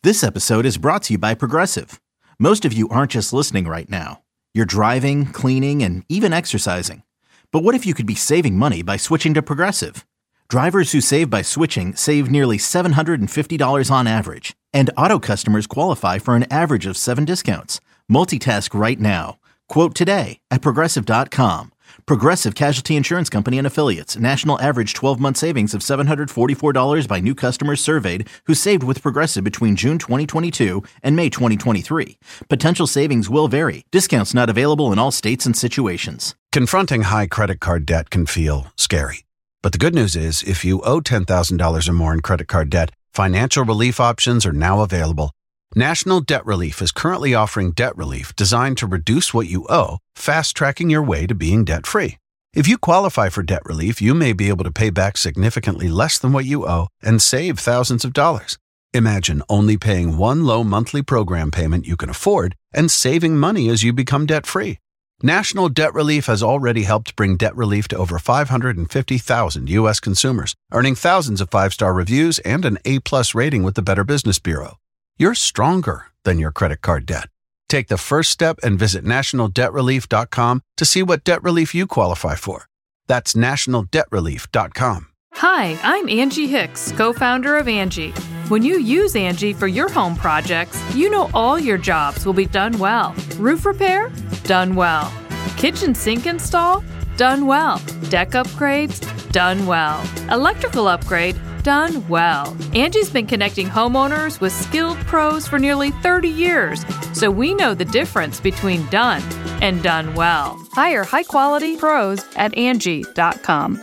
This episode is brought to you by Progressive. Most of you aren't just listening right now. You're driving, cleaning, and even exercising. But what if you could be saving money by switching to Progressive? Drivers who save by switching save nearly $750 on average. And auto customers qualify for an average of 7 discounts. Multitask right now. Quote today at Progressive.com. Progressive Casualty Insurance Company and Affiliates. National average 12-month savings of $744 by new customers surveyed who saved with Progressive between June 2022 and May 2023. Potential savings will vary. Discounts not available in all states and situations. Confronting high credit card debt can feel scary. But the good news is, if you owe $10,000 or more in credit card debt, financial relief options are now available. National Debt Relief is currently offering debt relief designed to reduce what you owe, fast-tracking your way to being debt-free. If you qualify for debt relief, you may be able to pay back significantly less than what you owe and save thousands of dollars. Imagine only paying one low monthly program payment you can afford and saving money as you become debt-free. National Debt Relief has already helped bring debt relief to over 550,000 U.S. consumers, earning thousands of 5-star reviews and an A-plus rating with the Better Business Bureau. You're stronger than your credit card debt. Take the first step and visit nationaldebtrelief.com to see what debt relief you qualify for. That's nationaldebtrelief.com. Hi, I'm Angie Hicks, co-founder of Angie. When you use Angie for your home projects, you know all your jobs will be done well. Roof repair? Done well. Kitchen sink install? Done well. Deck upgrades? Done well. Electrical upgrade? Done well. Angie's been connecting homeowners with skilled pros for nearly 30 years, so we know the difference between done and done well. Hire high-quality pros at Angie.com.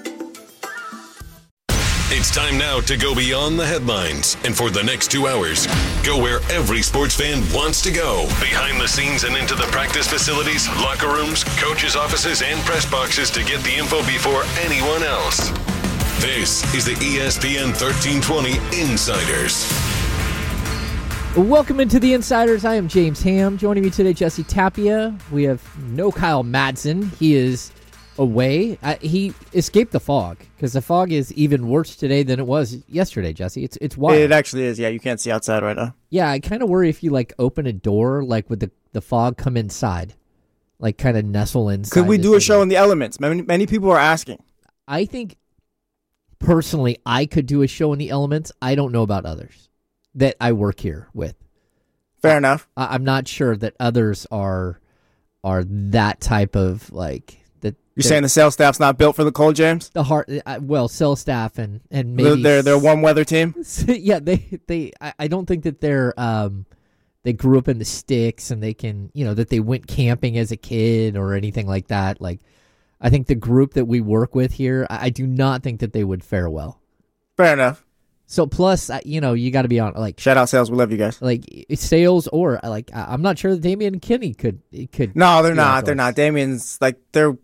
It's time now to go beyond the headlines, and for the next 2 hours, go where every sports fan wants to go. Behind the scenes and into the practice facilities, locker rooms, coaches' offices, and press boxes to get the info before anyone else. This is the ESPN 1320 Insiders. Welcome into the Insiders. I am James Ham. Joining me today, Jesse Tapia. We have no Kyle Madsen. He is away. He escaped the fog, because the fog is even worse today than it was yesterday, Jesse. It's wild. It actually is. Yeah, you can't see outside right now. Yeah, I kind of worry if you open a door, would the fog come inside, kind of nestle inside. Could we do a show in the elements? Many people are asking. I think personally I could do a show in the elements. I don't know about others that I work here with. Fair enough. I'm not sure that others are that type of You're saying the sales staff's not built for the cold, James? The heart, sales staff and maybe they're a warm weather team. Yeah, I don't think that they grew up in the sticks and they can, that they went camping as a kid or anything like that. I think the group that we work with here, I do not think that they would fare well. Fair enough. So plus, you got to be on shout out sales. We love you guys. Sales or I'm not sure that Damian and Kenny could. No, they're not. They're not. Damian's they'll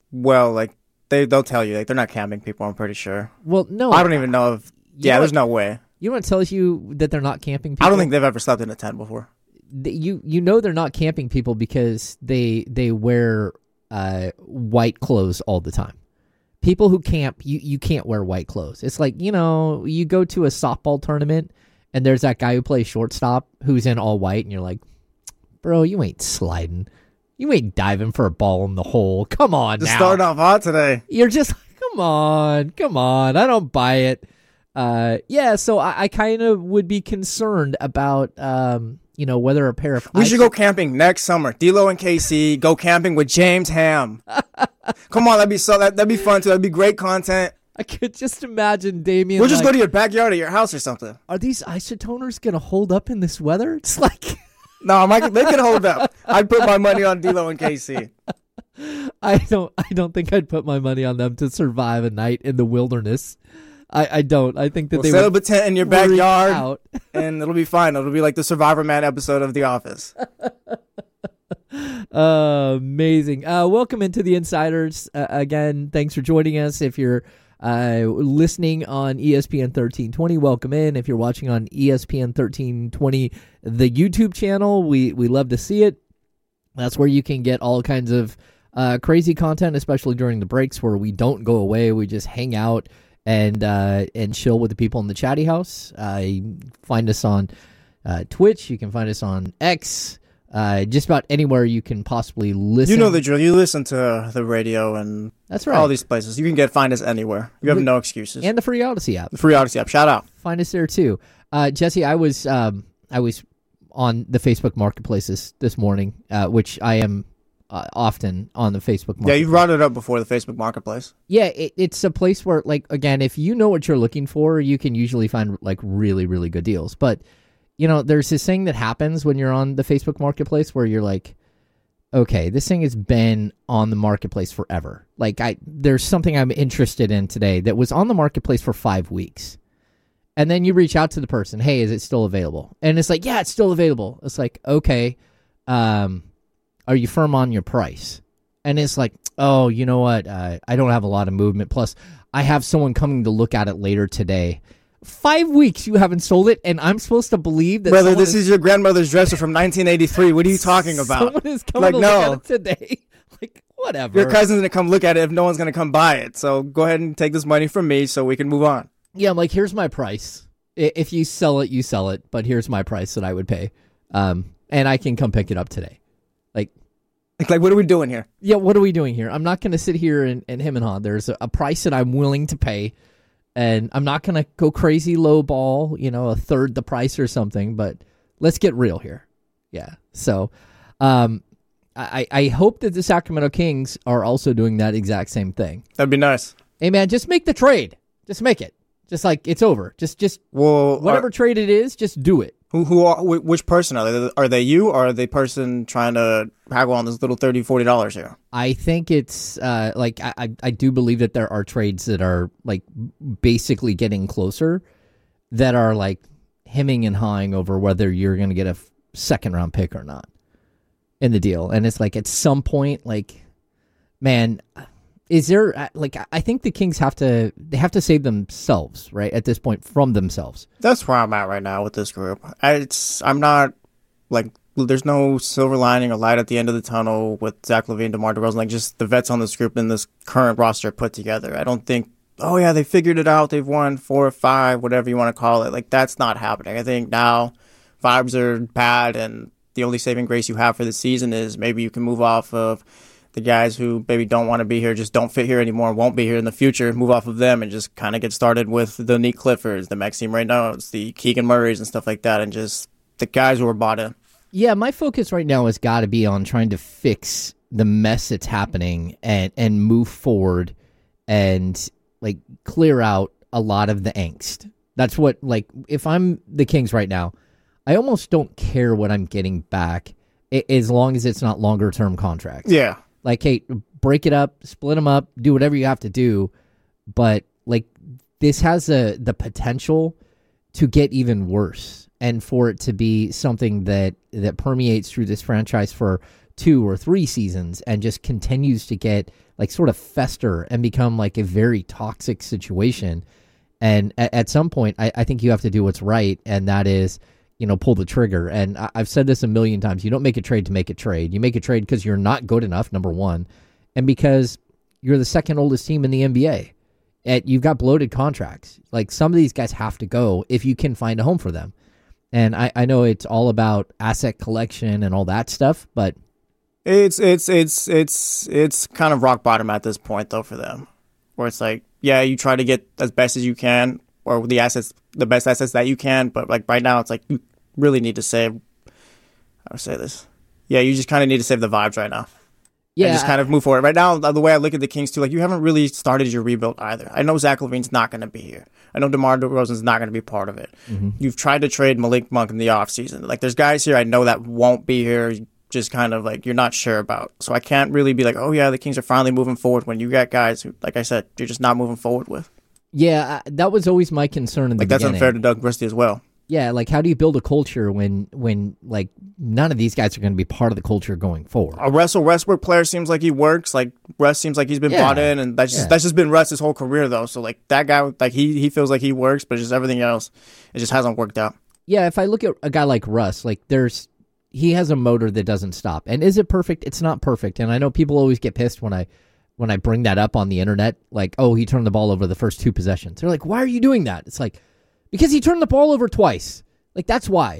tell you they're not camping people. I'm pretty sure. Well, no, I don't even know if. Yeah, there's no way. You want to tell you that they're not camping people? I don't think they've ever slept in a tent before. You know they're not camping people because they wear white clothes all the time. People who camp, you can't wear white clothes. It's you go to a softball tournament and there's that guy who plays shortstop who's in all white and you're like, bro, you ain't sliding. You ain't diving for a ball in the hole. Come on now. Just starting off hot today. You're just, come on. I don't buy it. So I kind of would be concerned about, whether a pair of... We should go camping next summer. D-Lo and KC, go camping with James Ham. Come on, that'd be fun too. That'd be great content. I could just imagine Damian. We'll just go to your backyard at your house or something. Are these isotoners going to hold up in this weather? It's No, they can hold up. I'd put my money on D-Lo and KC. I don't think I'd put my money on them to survive a night in the wilderness. I don't. I think that they set would up a tent in your backyard, out. And it'll be fine. It'll be like the Survivor Man episode of The Office. Amazing. Welcome into the Insiders. Again, thanks for joining us. If you're listening on ESPN 1320, welcome in. If you're watching on ESPN 1320, the YouTube channel, we love to see it. That's where you can get all kinds of crazy content, especially during the breaks where we don't go away. We just hang out and chill with the people in the chatty house. Find us on Twitch. You can find us on X. Just about anywhere you can possibly listen. You know the drill. You listen to the radio and that's right. All these places. You can find us anywhere. You have no excuses. And the free Odyssey app. The free Odyssey app. Shout out. Find us there too. Jesse, I was on the Facebook Marketplaces this morning, which I am often on the Facebook Marketplace. Yeah, you brought it up before, the Facebook Marketplace. Yeah, it's a place where, like, again, if you know what you're looking for, you can usually find, like, really, really good deals. But, you know, there's this thing that happens when you're on the Facebook Marketplace where you're like, okay, this thing has been on the Marketplace forever. Like, there's something I'm interested in today that was on the Marketplace for 5 weeks. And then you reach out to the person, hey, is it still available? And it's like, yeah, it's still available. It's like, okay, are you firm on your price? And it's like, oh, you know what? I don't have a lot of movement. Plus, I have someone coming to look at it later today. 5 weeks you haven't sold it, and I'm supposed to believe that. Brother, this is your grandmother's dresser from 1983. What are you talking about? Someone is coming to look at it today. Like, whatever. Your cousin's going to come look at it if no one's going to come buy it. So go ahead and take this money from me so we can move on. Yeah, I'm like, here's my price. If you sell it, you sell it. But here's my price that I would pay. And I can come pick it up today. Like, what are we doing here? Yeah, what are we doing here? I'm not going to sit here and hem and haw. There's a price that I'm willing to pay. And I'm not going to go crazy low ball, a third the price or something. But let's get real here. Yeah. So I hope that the Sacramento Kings are also doing that exact same thing. That'd be nice. Hey, man, just make the trade. Just make it. Just like it's over. Just whatever trade it is, just do it. Which person are they? Are they you, or are they person trying to haggle on this little $30, $40 here? I think it's I do believe that there are trades that are like basically getting closer, that are like hemming and hawing over whether you're going to get a second round pick or not in the deal, and it's like at some point, like, man. Is there, like, I think the Kings have to save themselves, right, at this point, from themselves. That's where I'm at right now with this group. I'm not, like, there's no silver lining or light at the end of the tunnel with Zach LaVine, DeMar DeRozan, like, just the vets on this group and this current roster put together. I don't think, oh, yeah, they figured it out, they've won 4 or 5, whatever you want to call it. Like, that's not happening. I think now vibes are bad, and the only saving grace you have for the season is maybe you can move off of the guys who maybe don't want to be here, just don't fit here anymore, won't be here in the future, move off of them and just kind of get started with the Nick Cliffords, the Maxime Reynolds, the Keegan Murrays and stuff like that, and just the guys who are bought in. Yeah, my focus right now has got to be on trying to fix the mess that's happening and move forward and, like, clear out a lot of the angst. That's what, like, if I'm the Kings right now, I almost don't care what I'm getting back as long as it's not longer-term contracts. Yeah. Like, hey, break it up, split them up, do whatever you have to do. But, like, this has the potential to get even worse, and for it to be something that permeates through this franchise for 2 or 3 seasons and just continues to get, like, sort of fester and become, like, a very toxic situation. And at some point, I think you have to do what's right, and that is, pull the trigger. And I've said this a million times. You don't make a trade to make a trade. You make a trade because you're not good enough, number one, and because you're the second oldest team in the NBA. And you've got bloated contracts. Like, some of these guys have to go if you can find a home for them. And I know it's all about asset collection and all that stuff, but it's kind of rock bottom at this point, though, for them, where it's like, yeah, you try to get as best as you can, or the best assets that you can, but, like, right now it's like you really need to save. How do I say this? Yeah, you just kind of need to save the vibes right now. Yeah, and just kind of move forward. Right now, the way I look at the Kings too, like, you haven't really started your rebuild either. I know Zach LaVine's not going to be here. I know DeMar DeRozan's not going to be part of it. Mm-hmm. You've tried to trade Malik Monk in the offseason. Like, there's guys here I know that won't be here, just kind of like you're not sure about. So I can't really be like, oh yeah, the Kings are finally moving forward when you got guys who, like I said, you're just not moving forward with. Yeah, that was always my concern in the beginning. That's unfair to Doug Christie as well. Yeah, like, how do you build a culture when like, none of these guys are going to be part of the culture going forward? A Russell Westbrook player seems like he works. Like, Russ seems like he's been bought in, and that's just been Russ his whole career, though. So, like, that guy, like, he feels like he works, but just everything else, it just hasn't worked out. Yeah, if I look at a guy like Russ, like, he has a motor that doesn't stop. And is it perfect? It's not perfect. And I know people always get pissed when I bring that up on the internet, like, oh, he turned the ball over the first 2 possessions. They're like, why are you doing that? It's like, because he turned the ball over twice. Like, that's why.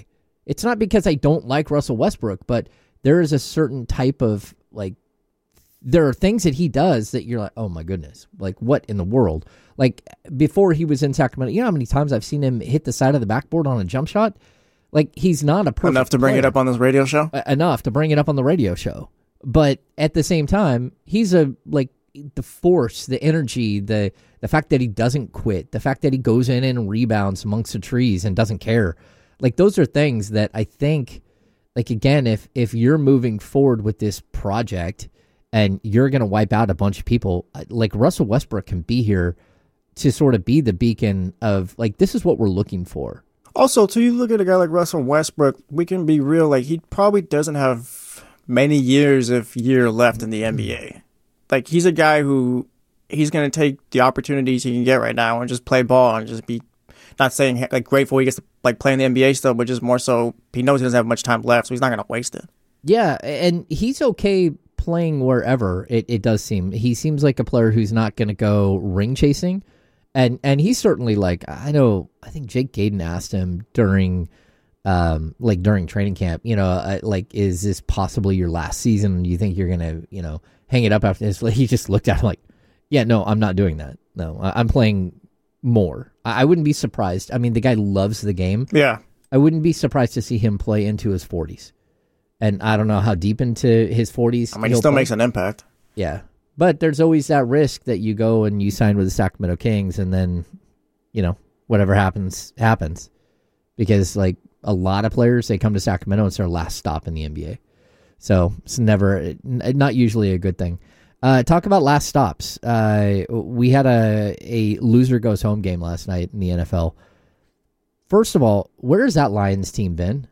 It's not because I don't like Russell Westbrook, but there is a certain type of, like, there are things that he does that you're like, oh my goodness, like what in the world? Like before he was in Sacramento, you know how many times I've seen him hit the side of the backboard on a jump shot? Like he's not a perfect enough to bring player. it up on this radio show. Enough to bring it up on the radio show, but at the same time, he's the force, the energy, the fact that he doesn't quit, the fact that he goes in and rebounds amongst the trees and doesn't care. Like those are things that I think, like again, if you're moving forward with this project and you're going to wipe out a bunch of people, like Russell Westbrook can be here to sort of be the beacon of, like, this is what we're looking for. Also, too, you look at a guy like Russell Westbrook, we can be real, like, he probably doesn't have many years left in the NBA. Like, he's a guy who, he's going to take the opportunities he can get right now and just play ball and just be, not saying, like, grateful he gets to, like, play in the NBA still, but just more so, he knows he doesn't have much time left, so he's not going to waste it. Yeah, and he's okay playing wherever, it does seem. He seems like a player who's not going to go ring chasing. And he's certainly like, I think Jake Gaden asked him during training camp, is this possibly your last season? Do you think you're going to, hang it up after this? He just looked at him like, yeah, no, I'm not doing that. No, I'm playing more. I wouldn't be surprised. I mean, the guy loves the game. Yeah. I wouldn't be surprised to see him play into his 40s. And I don't know how deep into his 40s. I mean, he still makes an impact. Yeah. But there's always that risk that you go and you sign with the Sacramento Kings and then, whatever happens. Because, like, a lot of players, they come to Sacramento and it's their last stop in the NBA. So it's not usually a good thing. Talk about last stops. We had a loser goes home game last night in the NFL. First of all, where has that Lions team been?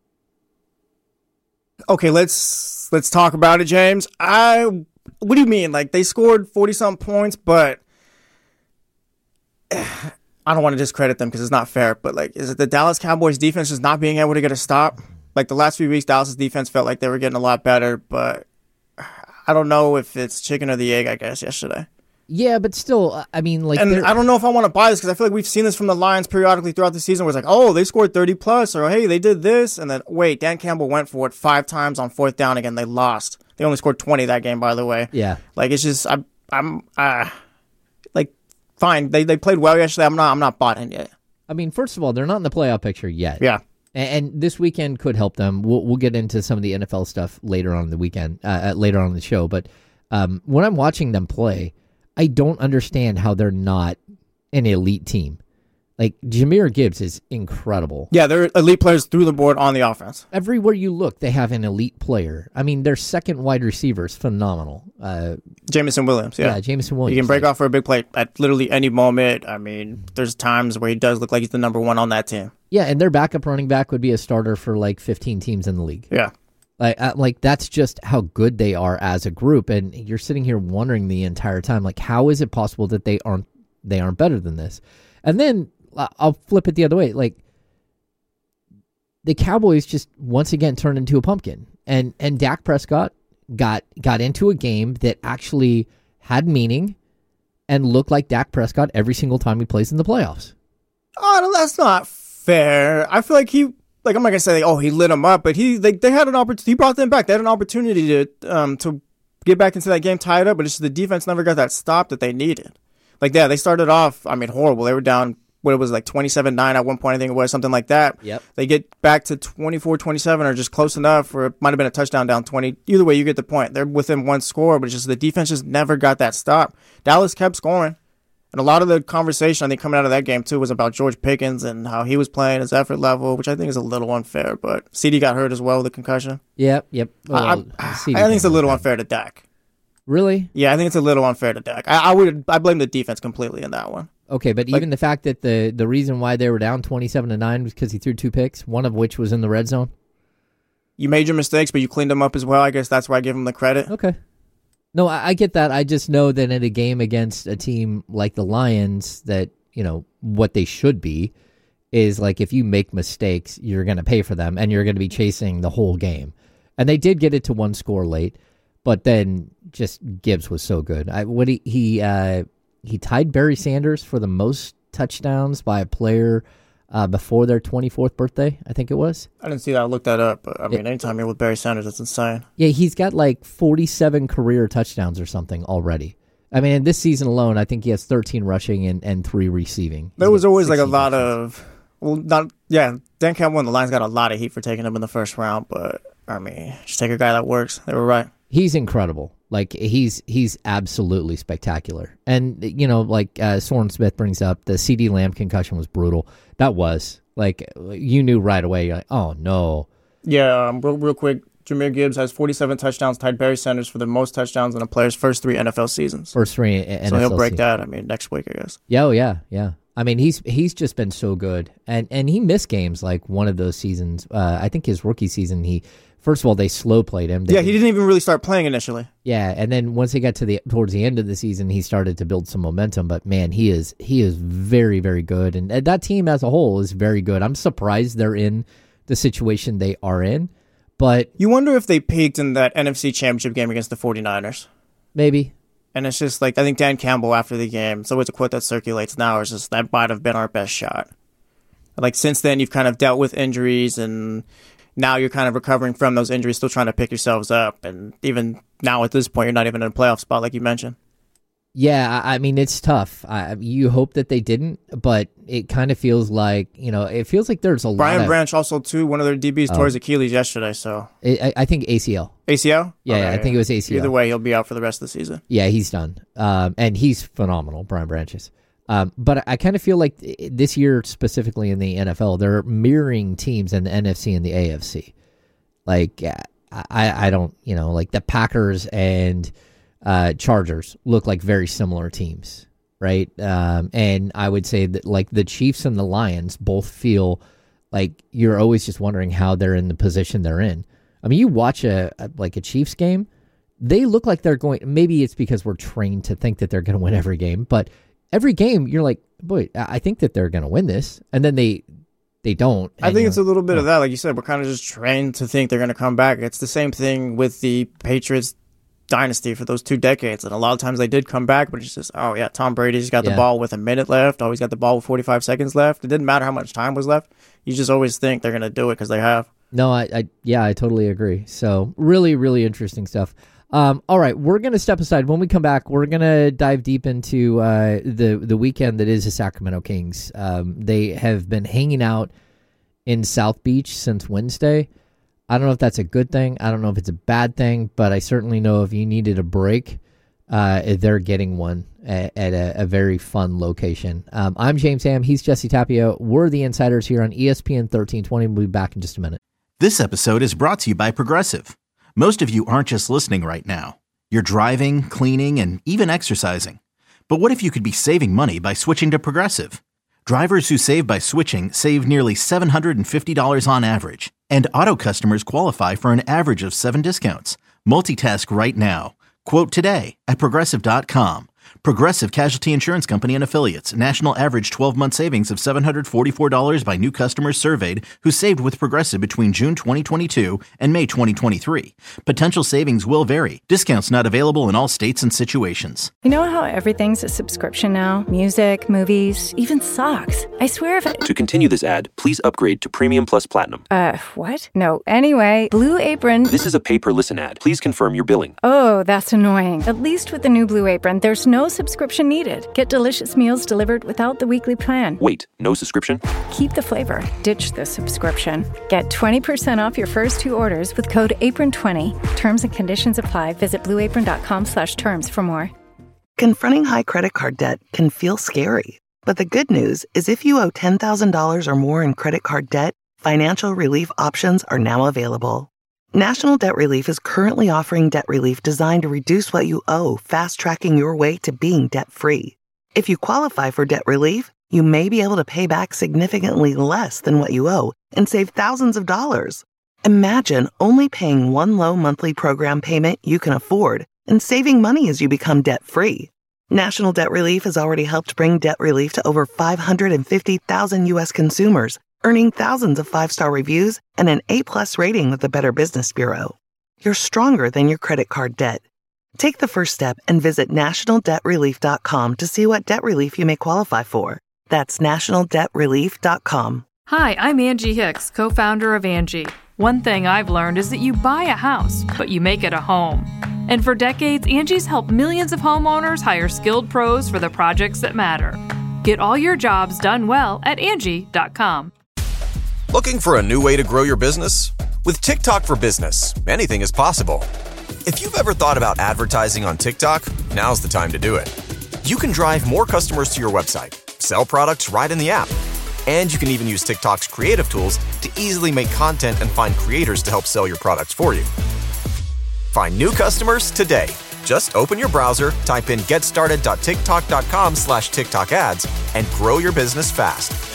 Okay, let's talk about it, James. What do you mean? Like, they scored 40-something points, but I don't want to discredit them because it's not fair, but, like, is it the Dallas Cowboys defense just not being able to get a stop? Like, the last few weeks, Dallas' defense felt like they were getting a lot better, but I don't know if it's chicken or the egg, I guess, yesterday. Yeah, but still, I mean, like... And I don't know if I want to buy this because I feel like we've seen this from the Lions periodically throughout the season where it's like, oh, they scored 30-plus, or hey, they did this, and then, wait, Dan Campbell went for it 5 times on 4th down again. They lost. They only scored 20 that game, by the way. Yeah. Like, it's just, like, fine. They played well yesterday. I'm not bought in yet. I mean, first of all, they're not in the playoff picture yet. Yeah. And this weekend could help them. We'll get into some of the NFL stuff later on in the weekend, later on in the show. But when I'm watching them play, I don't understand how they're not an elite team. Like, Jahmyr Gibbs is incredible. Yeah, they're elite players through the board on the offense. Everywhere you look, they have an elite player. I mean, their second wide receiver is phenomenal. Jameson Williams, yeah. Yeah, Jameson Williams. He can break off for a big play at literally any moment. I mean, there's times where he does look like he's the number one on that team. Yeah, and their backup running back would be a starter for like 15 teams in the league. Yeah. Like that's just how good they are as a group. And you're sitting here wondering the entire time, like, how is it possible that they aren't better than this? And then I'll flip it the other way. Like, the Cowboys just once again turned into a pumpkin, and Dak Prescott got into a game that actually had meaning and looked like Dak Prescott every single time he plays in the playoffs. Oh, no, that's not fair. I feel like I'm not gonna say, oh, he lit them up, but they had an opportunity. He brought them back. They had an opportunity to get back into that game tied up, but it's just the defense never got that stop that they needed. Like, yeah, they started off, I mean, horrible. They were down, what it was, like 27-9 at one point, I think it was, something like that. Yep. They get back to 24-27 or just close enough, or it might have been a touchdown down 20. Either way, you get the point. They're within one score, but it's just the defense just never got that stop. Dallas kept scoring. And a lot of the conversation, I think, coming out of that game, too, was about George Pickens and how he was playing, his effort level, which I think is a little unfair. But CD got hurt as well with the concussion. Yep. Well, I think it's a little unfair to Dak. Really? Yeah, I think it's a little unfair to Dak. I blame the defense completely in that one. Okay, but even the fact that the reason why they were down 27-9 was because he threw 2 picks, one of which was in the red zone. You made your mistakes, but you cleaned them up as well. I guess that's why I give him the credit. Okay. No, I get that. I just know that in a game against a team like the Lions, that, what they should be is, like, if you make mistakes, you're going to pay for them, and you're going to be chasing the whole game. And they did get it to 1 score late, but then just Gibbs was so good. He tied Barry Sanders for the most touchdowns by a player before their 24th birthday, I think it was. I didn't see that. I looked that up. But, I mean, anytime you're with Barry Sanders, that's insane. Yeah, he's got like 47 career touchdowns or something already. I mean, this season alone, I think he has 13 rushing and 3 receiving. There was always like a lot of, Dan Campbell and the Lions got a lot of heat for taking him in the first round, but I mean, just take a guy that works. They were right. He's incredible. Like he's absolutely spectacular. And like Soren Smith brings up, the CeeDee Lamb concussion was brutal. That was like, you knew right away. You're like, oh no. Yeah. Real quick. Jahmyr Gibbs has 47 touchdowns, tied Barry Sanders for the most touchdowns in a player's first 3 NFL seasons. First 3 NFL So he'll break seasons. that. I mean, next week, I guess. Yeah, yeah. I mean, he's just been so good, and he missed games like one of those seasons. I think his rookie season, first of all they slow played him. He didn't even really start playing initially. Yeah, and then once he got towards the end of the season, he started to build some momentum. But man, he is very, very good, and that team as a whole is very good. I'm surprised they're in the situation they are in. But you wonder if they peaked in that NFC Championship game against the 49ers. Maybe. And it's just like, I think Dan Campbell after the game, it's always a quote that circulates now, is just that might have been our best shot. Like since then, you've kind of dealt with injuries, and now you're kind of recovering from those injuries, still trying to pick yourselves up. And even now at this point, you're not even in a playoff spot like you mentioned. Yeah, I mean, it's tough. You hope that they didn't, but it kind of feels like, it feels like there's a Brian lot of... Branch also, too, one of their DBs tore his Achilles yesterday, so... I think ACL. ACL? Yeah, I think it was ACL. Either way, he'll be out for the rest of the season. Yeah, he's done. And he's phenomenal, Brian Branch is. But I kind of feel like this year, specifically in the NFL, they're mirroring teams in the NFC and the AFC. Like, I don't, like the Packers and... Chargers look like very similar teams, right? And I would say that like the Chiefs and the Lions both feel like you're always just wondering how they're in the position they're in. I mean, you watch a Chiefs game, they look like they're going, maybe it's because we're trained to think that they're going to win every game, but every game you're like, boy, I think that they're going to win this. And then they don't. I think it's a little bit of that. Like you said, we're kind of just trained to think they're going to come back. It's the same thing with the Patriots dynasty for those 2 decades, and a lot of times they did come back, but it's just, Tom Brady's got the ball with a minute left, always got the ball with 45 seconds left. It didn't matter how much time was left. You just always think they're going to do it because they have. No, I totally agree. So really, really interesting stuff. All right, we're going to step aside. When we come back, we're going to dive deep into the weekend that is the Sacramento Kings. They have been hanging out in South Beach since Wednesday. I don't know if that's a good thing. I don't know if it's a bad thing, but I certainly know if you needed a break, they're getting one at a very fun location. I'm James Ham. He's Jesse Tapia. We're the Insiders here on ESPN 1320. We'll be back in just a minute. This episode is brought to you by Progressive. Most of you aren't just listening right now. You're driving, cleaning, and even exercising. But what if you could be saving money by switching to Progressive? Drivers who save by switching save nearly $750 on average. And auto customers qualify for an average of 7 discounts. Multitask right now. Quote today at Progressive.com. Progressive Casualty Insurance Company and Affiliates. National average 12-month savings of $744 by new customers surveyed who saved with Progressive between June 2022 and May 2023. Potential savings will vary. Discounts not available in all states and situations. You know how everything's a subscription now? Music, movies, even socks. I swear if To continue this ad, please upgrade to Premium Plus Platinum. What? No. Anyway, Blue Apron... This is a pay-per-listen ad. Please confirm your billing. Oh, that's annoying. At least with the new Blue Apron, there's no subscription needed. Get delicious meals delivered without the weekly plan. Wait, no subscription? Keep the flavor. Ditch the subscription. Get 20% off your first 2 orders with code APRON20. Terms and conditions apply. Visit blueapron.com/terms for more. Confronting high credit card debt can feel scary. But the good news is if you owe $10,000 or more in credit card debt, financial relief options are now available. National Debt Relief is currently offering debt relief designed to reduce what you owe, fast-tracking your way to being debt-free. If you qualify for debt relief, you may be able to pay back significantly less than what you owe and save thousands of dollars. Imagine only paying one low monthly program payment you can afford and saving money as you become debt-free. National Debt Relief has already helped bring debt relief to over 550,000 U.S. consumers, earning thousands of 5-star reviews and an A+ rating with the Better Business Bureau. You're stronger than your credit card debt. Take the first step and visit nationaldebtrelief.com to see what debt relief you may qualify for. That's nationaldebtrelief.com. Hi, I'm Angie Hicks, co-founder of Angie. One thing I've learned is that you buy a house, but you make it a home. And for decades, Angie's helped millions of homeowners hire skilled pros for the projects that matter. Get all your jobs done well at Angie.com. Looking for a new way to grow your business? With TikTok for Business, anything is possible. If you've ever thought about advertising on TikTok, now's the time to do it. You can drive more customers to your website, sell products right in the app, and you can even use TikTok's creative tools to easily make content and find creators to help sell your products for you. Find new customers today. Just open your browser, type in getstarted.tiktok.com/TikTok ads, and grow your business fast.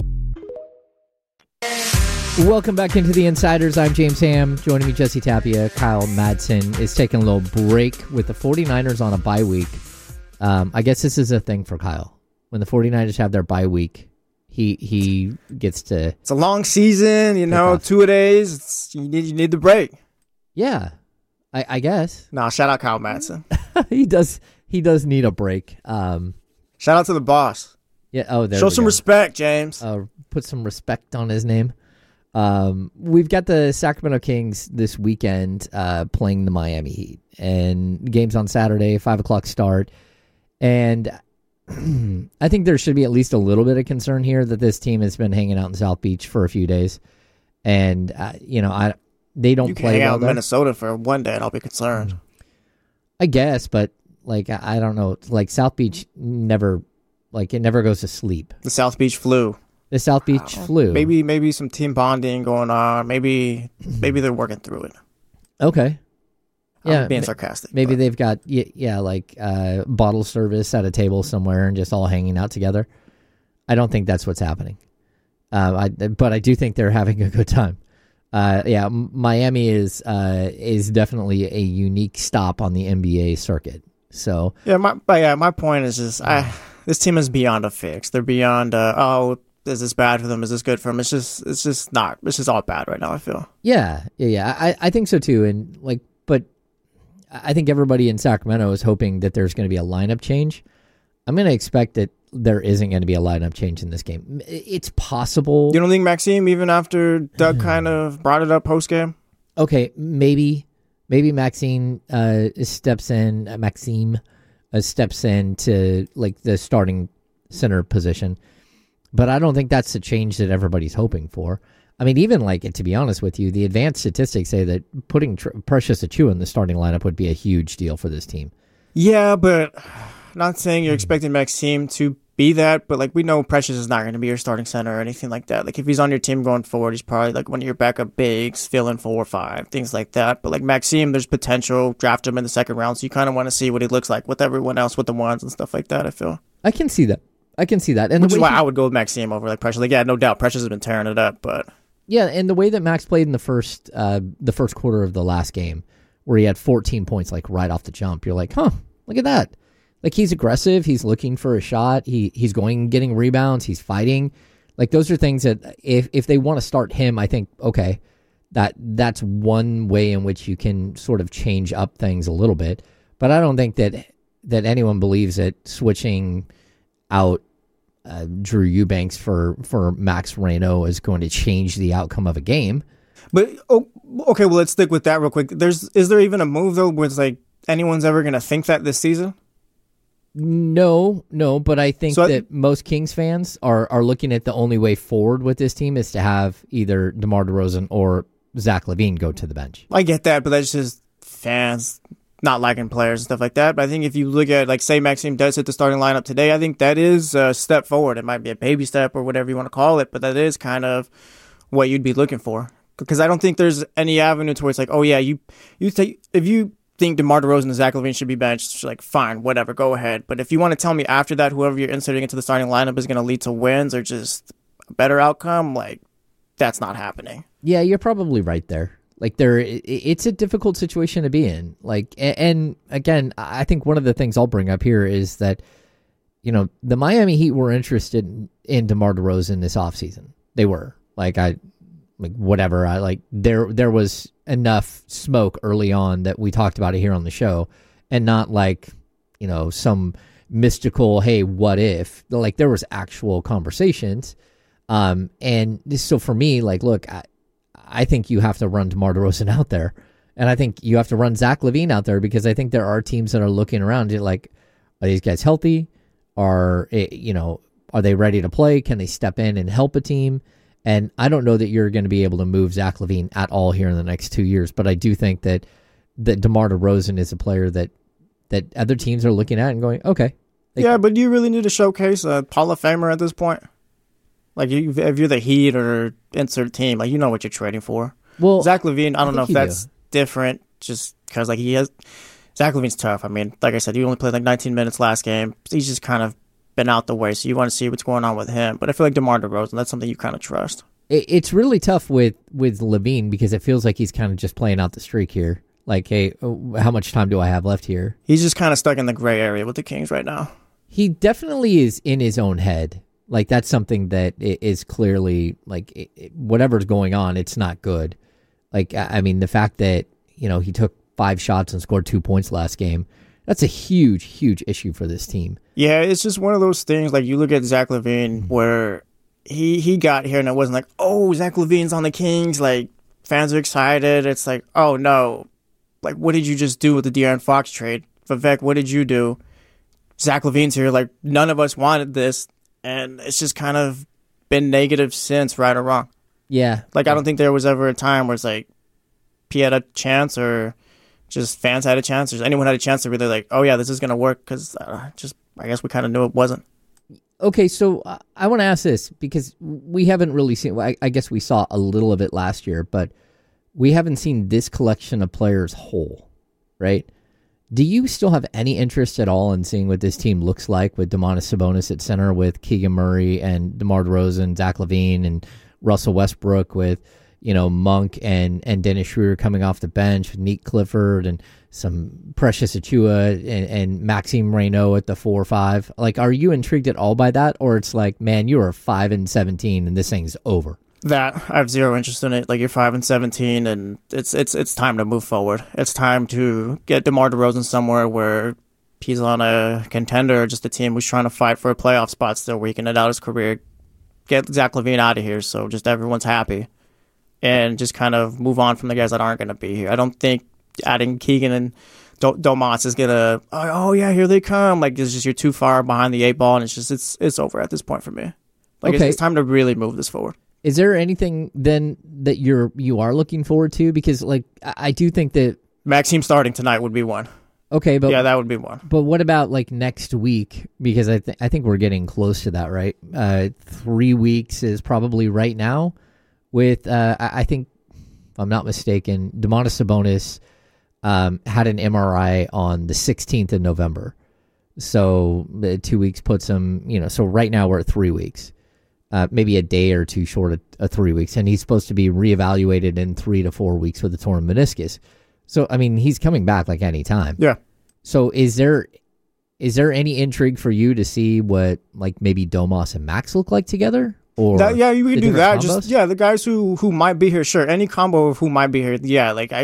Welcome back into the Insiders. I'm James Ham. Joining me, Jesse Tapia. Kyle Madsen is taking a little break with the 49ers on a bye week. I guess this is a thing for Kyle. When the 49ers have their bye week, he gets to... It's a long season, 2-a-days. You need the break. Yeah, I guess. Nah, shout out Kyle Madsen. He does need a break. Shout out to the boss. Yeah. Oh, there. Show some respect, James. Put some respect on his name. We've got the Sacramento Kings this weekend playing the Miami Heat, and games on Saturday, 5:00 start. And I think there should be at least a little bit of concern here that this team has been hanging out in South Beach for a few days, and they don't play hang well out in Minnesota for one day, and I'll be concerned. I guess, but I don't know. Like South Beach never goes to sleep. The South Beach flu. The South Beach flu. Maybe some team bonding going on. Maybe they're working through it. Okay. I'm being sarcastic. Maybe they've got bottle service at a table somewhere and just all hanging out together. I don't think that's what's happening. But I do think they're having a good time. Miami is definitely a unique stop on the NBA circuit. So my point is just this team is beyond a fix. They're beyond is this bad for them? Is this good for them? It's just not. It's just all bad right now, I feel. Yeah. I think so too. And but I think everybody in Sacramento is hoping that there's going to be a lineup change. I'm going to expect that there isn't going to be a lineup change in this game. It's possible. You don't think Maxime, even after Doug kind of brought it up post game? Okay, maybe Maxime steps in to the starting center position. But I don't think that's the change that everybody's hoping for. I mean, even to be honest with you, the advanced statistics say that putting Precious Achiuwa in the starting lineup would be a huge deal for this team. Yeah, but not saying you're expecting Maxime to be that, but we know Precious is not going to be your starting center or anything like that. If he's on your team going forward, he's probably one of your backup bigs, filling 4 or 5, things like that. But Maxime, there's potential. Draft him in the second round, so you kind of want to see what he looks like with everyone else, with the ones and stuff like that, I feel. I can see that. And which is why I would go with Maxime over Precious. No doubt, Precious has been tearing it up, but yeah, and the way that Max played in the first quarter of the last game, where he had 14 points right off the jump, you're like, huh, look at that. He's aggressive, he's looking for a shot, he's getting rebounds, he's fighting. Those are things that if they want to start him, I think okay, that's one way in which you can sort of change up things a little bit. But I don't think that anyone believes that switching out Drew Eubanks for Max Reno is going to change the outcome of a game. But okay, well, let's stick with that real quick. Is there even a move though where it's anyone's ever going to think that this season? No, but I think that most Kings fans are looking at the only way forward with this team is to have either DeMar DeRozan or Zach LaVine go to the bench. I get that, but that's just fans not liking players and stuff like that. But I think if you look at, say Maxime does hit the starting lineup today, I think that is a step forward. It might be a baby step or whatever you want to call it, but that is kind of what you'd be looking for. Because I don't think there's any avenue to where it's if you think DeMar DeRozan and Zach LaVine should be benched, fine, whatever, go ahead. But if you want to tell me after that, whoever you're inserting into the starting lineup is going to lead to wins or just a better outcome, that's not happening. Yeah, you're probably right there. It's a difficult situation to be in. And again, I think one of the things I'll bring up here is that, the Miami Heat were interested in DeMar DeRozan this offseason. They were. There was enough smoke early on that we talked about it here on the show, and not some mystical, hey, what if? Like, there was actual conversations. And so for me, like, look, I think you have to run DeMar DeRozan out there. And I think you have to run Zach LaVine out there, because I think there are teams that are looking around like, are these guys healthy? Are they ready to play? Can they step in and help a team? And I don't know that you're going to be able to move Zach LaVine at all here in the next 2 years. But I do think that DeMar DeRozan is a player that other teams are looking at and going, okay. Yeah, but do you really need to showcase a Hall of Famer at this point? Like, if you're the Heat or insert team, like, you know what you're trading for. Well, Zach LaVine, I don't know if that's different, just because, like, Zach LaVine's tough. I mean, like I said, he only played like 19 minutes last game. He's just kind of been out the way, so you want to see what's going on with him. But I feel like DeMar DeRozan, that's something you kind of trust. It's really tough with LaVine, because it feels like he's kind of just playing out the streak here. Like, hey, how much time do I have left here? He's just kind of stuck in the gray area with the Kings right now. He definitely is in his own head. Like, that's something that is clearly, like, whatever's going on, it's not good. Like, I mean, the fact that, he took 5 shots and scored 2 points last game, that's a huge, huge issue for this team. Yeah, it's just one of those things, like, you look at Zach LaVine, where he got here and it wasn't like, oh, Zach LaVine's on the Kings, like, fans are excited. It's like, oh, no. Like, what did you just do with the De'Aaron Fox trade? Vivek, what did you do? Zach LaVine's here. Like, none of us wanted this. And it's just kind of been negative since, right or wrong. Yeah. Like, I don't think there was ever a time where it's like, P had a chance, or just fans had a chance, or anyone had a chance to really like, oh, yeah, this is going to work, because I guess we kind of knew it wasn't. Okay, so I want to ask this, because we haven't really seen, I guess we saw a little of it last year, but we haven't seen this collection of players whole, right? Do you still have any interest at all in seeing what this team looks like with Domantas Sabonis at center, with Keegan Murray and DeMar DeRozan, Zach LaVine, and Russell Westbrook, with Monk and Dennis Schroeder coming off the bench, with Nick Clifford and some Precious Achiuwa and Maxime Reynaud at the 4-5? Like, are you intrigued at all by that, or it's like, man, you are 5-17 and this thing's over? That I have zero interest in it. Like, you're 5-17, and it's time to move forward. It's time to get DeMar DeRozan somewhere where he's on a contender, or just a team who's trying to fight for a playoff spot still, where he can end out his career. Get Zach LaVine out of here, so just everyone's happy, and just kind of move on from the guys that aren't going to be here. I don't think adding Keegan and Domas is gonna, oh yeah, here they come. Like, it's just, you're too far behind the 8 ball, and it's over at this point for me. Like, okay. It's time to really move this forward. Is there anything then that you are looking forward to? Because, like, I do think that Maxime starting tonight would be one. Okay, but yeah, that would be one. But what about, like, next week? Because I think we're getting close to that, right? 3 weeks is probably right now. With I think, if I'm not mistaken, Domantas Sabonis had an MRI on the 16th of November. So 2 weeks puts him, so right now we're at 3 weeks. Maybe a day or two short of 3 weeks, and he's supposed to be reevaluated in 3 to 4 weeks with a torn meniscus. So, I mean, he's coming back like any time. Yeah. So, is there any intrigue for you to see what, like, maybe Domas and Max look like together? Or you can do that. Combos? Just the guys who might be here, sure. Any combo of who might be here, yeah. Like,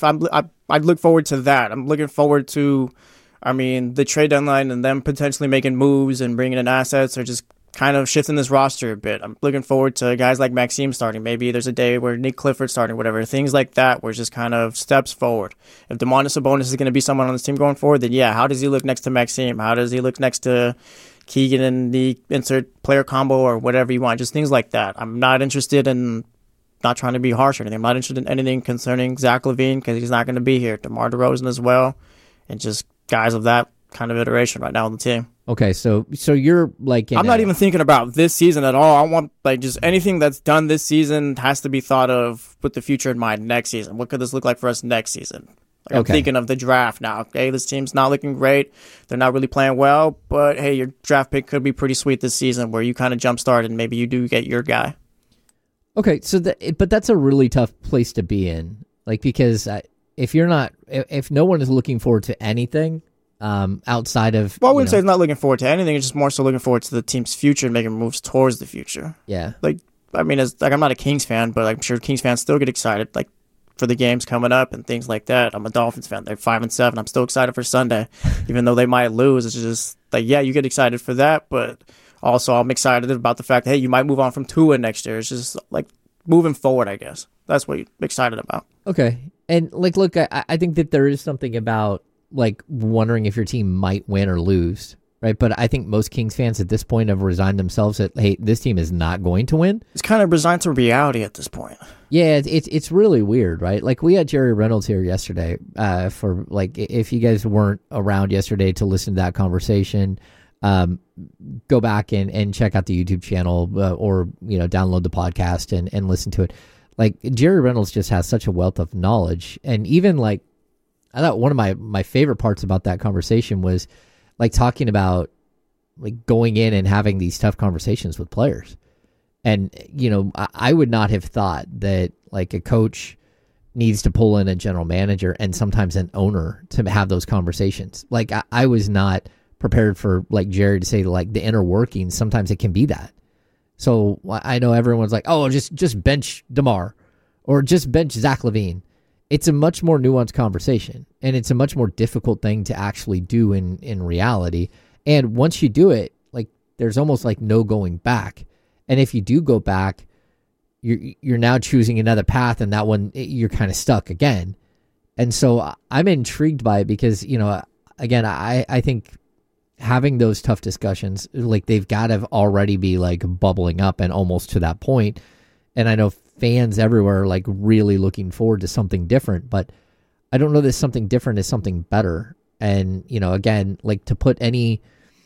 I'd look forward to that. I'm looking forward to, the trade deadline and them potentially making moves and bringing in assets, or just kind of shifting this roster a bit. I'm looking forward to guys like Maxime starting. Maybe there's a day where Nick Clifford starting, whatever. Things like that, where it's just kind of steps forward. If Domantas Sabonis is going to be someone on this team going forward, then yeah, how does he look next to Maxime? How does he look next to Keegan and the insert player combo, or whatever you want? Just things like that. I'm not interested in, not trying to be harsh or anything, I'm not interested in anything concerning Zach LaVine, because he's not going to be here. DeMar DeRozan as well, and just guys of that kind of iteration right now on the team. Okay, so you're like, I'm not even thinking about this season at all. I want, like, just anything that's done this season has to be thought of with the future in mind next season. What could this look like for us next season? Like, I'm thinking of the draft now. Okay, this team's not looking great. They're not really playing well, but hey, your draft pick could be pretty sweet this season, where you kind of jumpstart and maybe you do get your guy. Okay, so but that's a really tough place to be in, like, because if no one is looking forward to anything. Outside of, well, I wouldn't say it's not looking forward to anything. It's just more so looking forward to the team's future and making moves towards the future. Yeah. Like, I'm not a Kings fan, but I'm sure Kings fans still get excited. Like, for the games coming up and things like that. I'm a Dolphins fan. They're 5-7. I'm still excited for Sunday, even though they might lose. It's just like, yeah, you get excited for that, but also I'm excited about the fact that, hey, you might move on from Tua next year. It's just like moving forward, I guess. That's what you're excited about. Okay. And like, look, I think that there is something about like wondering if your team might win or lose, right? But I think most Kings fans at this point have resigned themselves that, hey, this team is not going to win. It's kind of resigned to reality at this point. Yeah, it's really weird, right? Like we had Jerry Reynolds here yesterday for like, if you guys weren't around yesterday to listen to that conversation, go back and check out the YouTube channel or, download the podcast and listen to it. Like Jerry Reynolds just has such a wealth of knowledge. And even like, I thought one of my favorite parts about that conversation was like talking about like going in and having these tough conversations with players. And, I would not have thought that like a coach needs to pull in a general manager and sometimes an owner to have those conversations. Like I was not prepared for like Jerry to say like the inner workings. Sometimes it can be that. So I know everyone's like, oh, just bench DeMar or just bench Zach LaVine. It's a much more nuanced conversation, and it's a much more difficult thing to actually do in reality. And once you do it, like there's almost like no going back. And if you do go back, you're now choosing another path, and that one you're kind of stuck again. And so I'm intrigued by it because, again, I think having those tough discussions, like they've got to already be like bubbling up and almost to that point. And I know fans everywhere are like really looking forward to something different, but I don't know that something different is something better. And, again, like to put any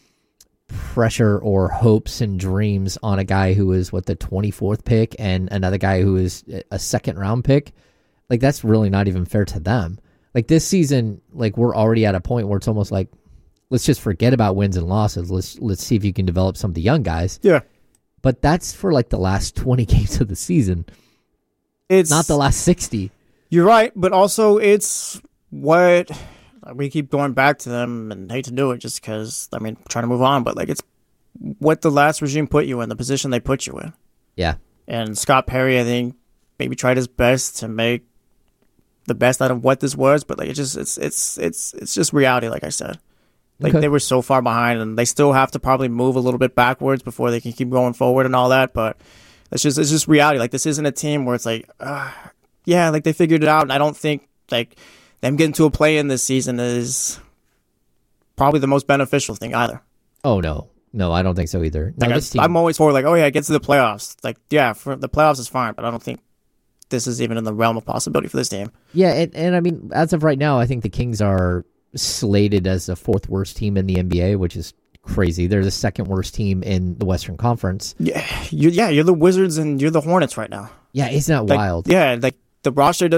pressure or hopes and dreams on a guy who is the 24th pick and another guy who is a second round pick, like that's really not even fair to them. Like this season, like we're already at a point where it's almost like, let's just forget about wins and losses. Let's see if you can develop some of the young guys. Yeah. But that's for like the last 20 games of the season. It's not the last 60. You're right, but also it's what we keep going back to them and hate to do it just because, trying to move on, but like it's what the last regime put you in, the position they put you in. Yeah. And Scott Perry, I think, maybe tried his best to make the best out of what this was, but like it's just reality, like I said. Like They were so far behind, and they still have to probably move a little bit backwards before they can keep going forward and all that. But it's just reality. Like this isn't a team where it's like, yeah, like they figured it out. And I don't think like them getting to a play-in this season is probably the most beneficial thing either. Oh no, I don't think so either. No, like I'm always for like, oh yeah, get to the playoffs. Like yeah, for the playoffs is fine, but I don't think this is even in the realm of possibility for this team. Yeah, and as of right now, I think the Kings are slated as the fourth worst team in the NBA, which is crazy. They're the second worst team in the Western Conference. Yeah, you're the Wizards and you're the Hornets right now. Yeah, isn't that wild? Yeah, like the roster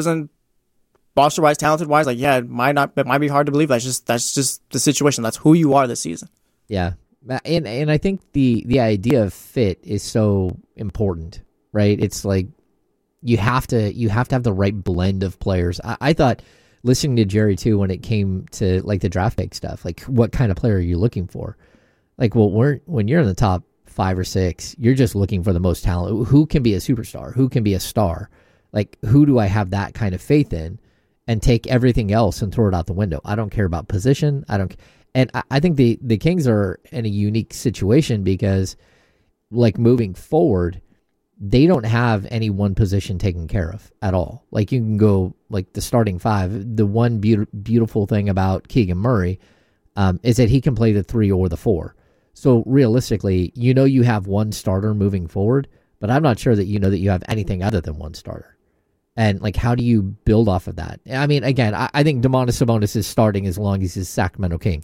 wise, talented wise, like yeah, it might be hard to believe. That's just the situation. That's who you are this season. Yeah, and I think the idea of fit is so important, right? It's like you have to have the right blend of players. I thought, listening to Jerry too, when it came to like the draft pick stuff, like what kind of player are you looking for? Like, well, when you're in the top 5 or 6, you're just looking for the most talent. Who can be a superstar? Who can be a star? Like, who do I have that kind of faith in? And take everything else and throw it out the window. I don't care about position. And I think the Kings are in a unique situation because, like, moving forward, they don't have any one position taken care of at all. Like you can go like the starting 5. The one beautiful thing about Keegan Murray is that he can play the 3 or the 4. So realistically, you have one starter moving forward, but I'm not sure that that you have anything other than one starter. And like, how do you build off of that? I mean, again, I think Domantas Sabonis is starting as long as he's Sacramento King.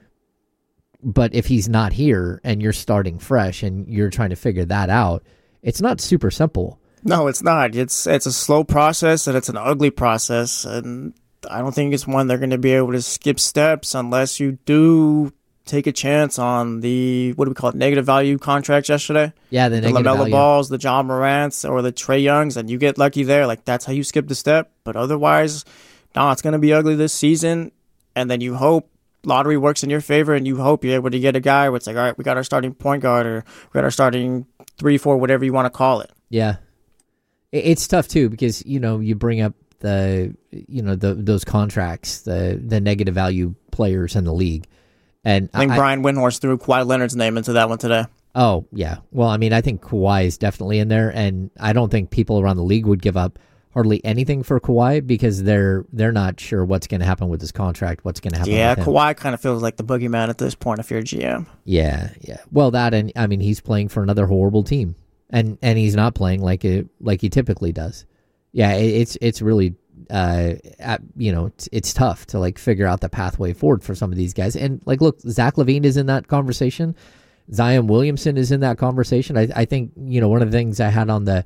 But if he's not here and you're starting fresh and you're trying to figure that out, it's not super simple. No, it's not. It's a slow process and it's an ugly process. And I don't think it's one they're going to be able to skip steps unless you do take a chance on the, what do we call it, negative value contracts yesterday? Yeah, the negative LaMelo value. Balls, the John Morants, or the Trae Youngs, and you get lucky there. Like, that's how you skip the step. But otherwise, no, it's going to be ugly this season. And then you hope lottery works in your favor, and you hope you're able to get a guy where it's like, all right, we got our starting point guard, or we got our starting 3-4, whatever you want to call it. Yeah. It's tough, too, because, you bring up those contracts, the negative value players in the league. And I think Brian Windhorst threw Kawhi Leonard's name into that one today. Oh, yeah. Well, I mean, I think Kawhi is definitely in there, and I don't think people around the league would give up hardly anything for Kawhi because they're not sure what's going to happen with his contract, what's going to happen with him. Kawhi kind of feels like the boogeyman at this point if you're a GM. Yeah. Well, and I mean, he's playing for another horrible team, and he's not playing like he typically does. Yeah, it's really it's tough to like figure out the pathway forward for some of these guys. And like, look, Zach LaVine is in that conversation. Zion Williamson is in that conversation. I think one of the things I had on the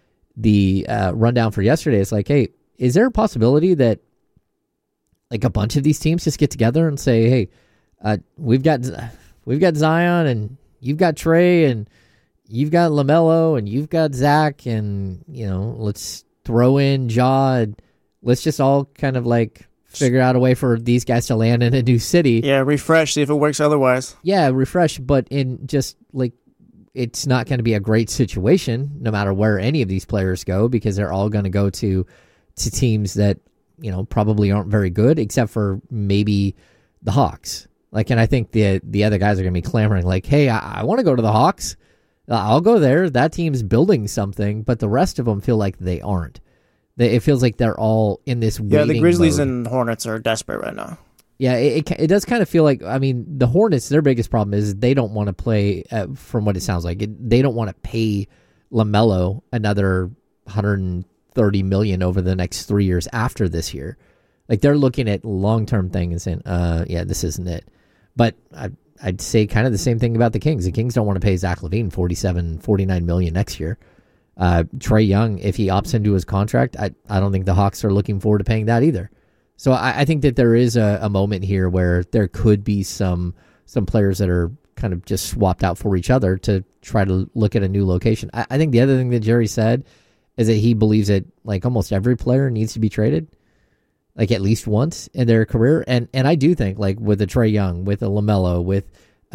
rundown for yesterday is like, hey, is there a possibility that like a bunch of these teams just get together and say, hey, we've got Zion and you've got Trey and you've got LaMelo and you've got Zach and let's throw in Ja and let's just all kind of like figure out a way for these guys to land in a new city. Yeah, refresh, see if it works otherwise. Yeah, refresh, but in just like it's not going to be a great situation no matter where any of these players go because they're all going to go to teams that, probably aren't very good except for maybe the Hawks. Like, and I think the other guys are going to be clamoring like, hey, I want to go to the Hawks. I'll go there. That team's building something, but the rest of them feel like they aren't. It feels like they're all in this waiting Yeah, the Grizzlies mode. and Hornets are desperate right now. Yeah, it does kind of feel like, I mean, the Hornets, their biggest problem is they don't want to play, from what it sounds like, they don't want to pay LaMelo another $130 million over the next 3 years after this year. Like, they're looking at long-term thing and saying, yeah, this isn't it. But I'd say kind of the same thing about the Kings. The Kings don't want to pay Zach LaVine $49 million next year. Trey Young, if he opts into his contract, I don't think the Hawks are looking forward to paying that either. So I think that there is a moment here where there could be some players that are kind of just swapped out for each other to try to look at a new location. I think the other thing that Jerry said is that he believes that like almost every player needs to be traded, like at least once in their career. And I do think like with a Trey Young, with a LaMelo, with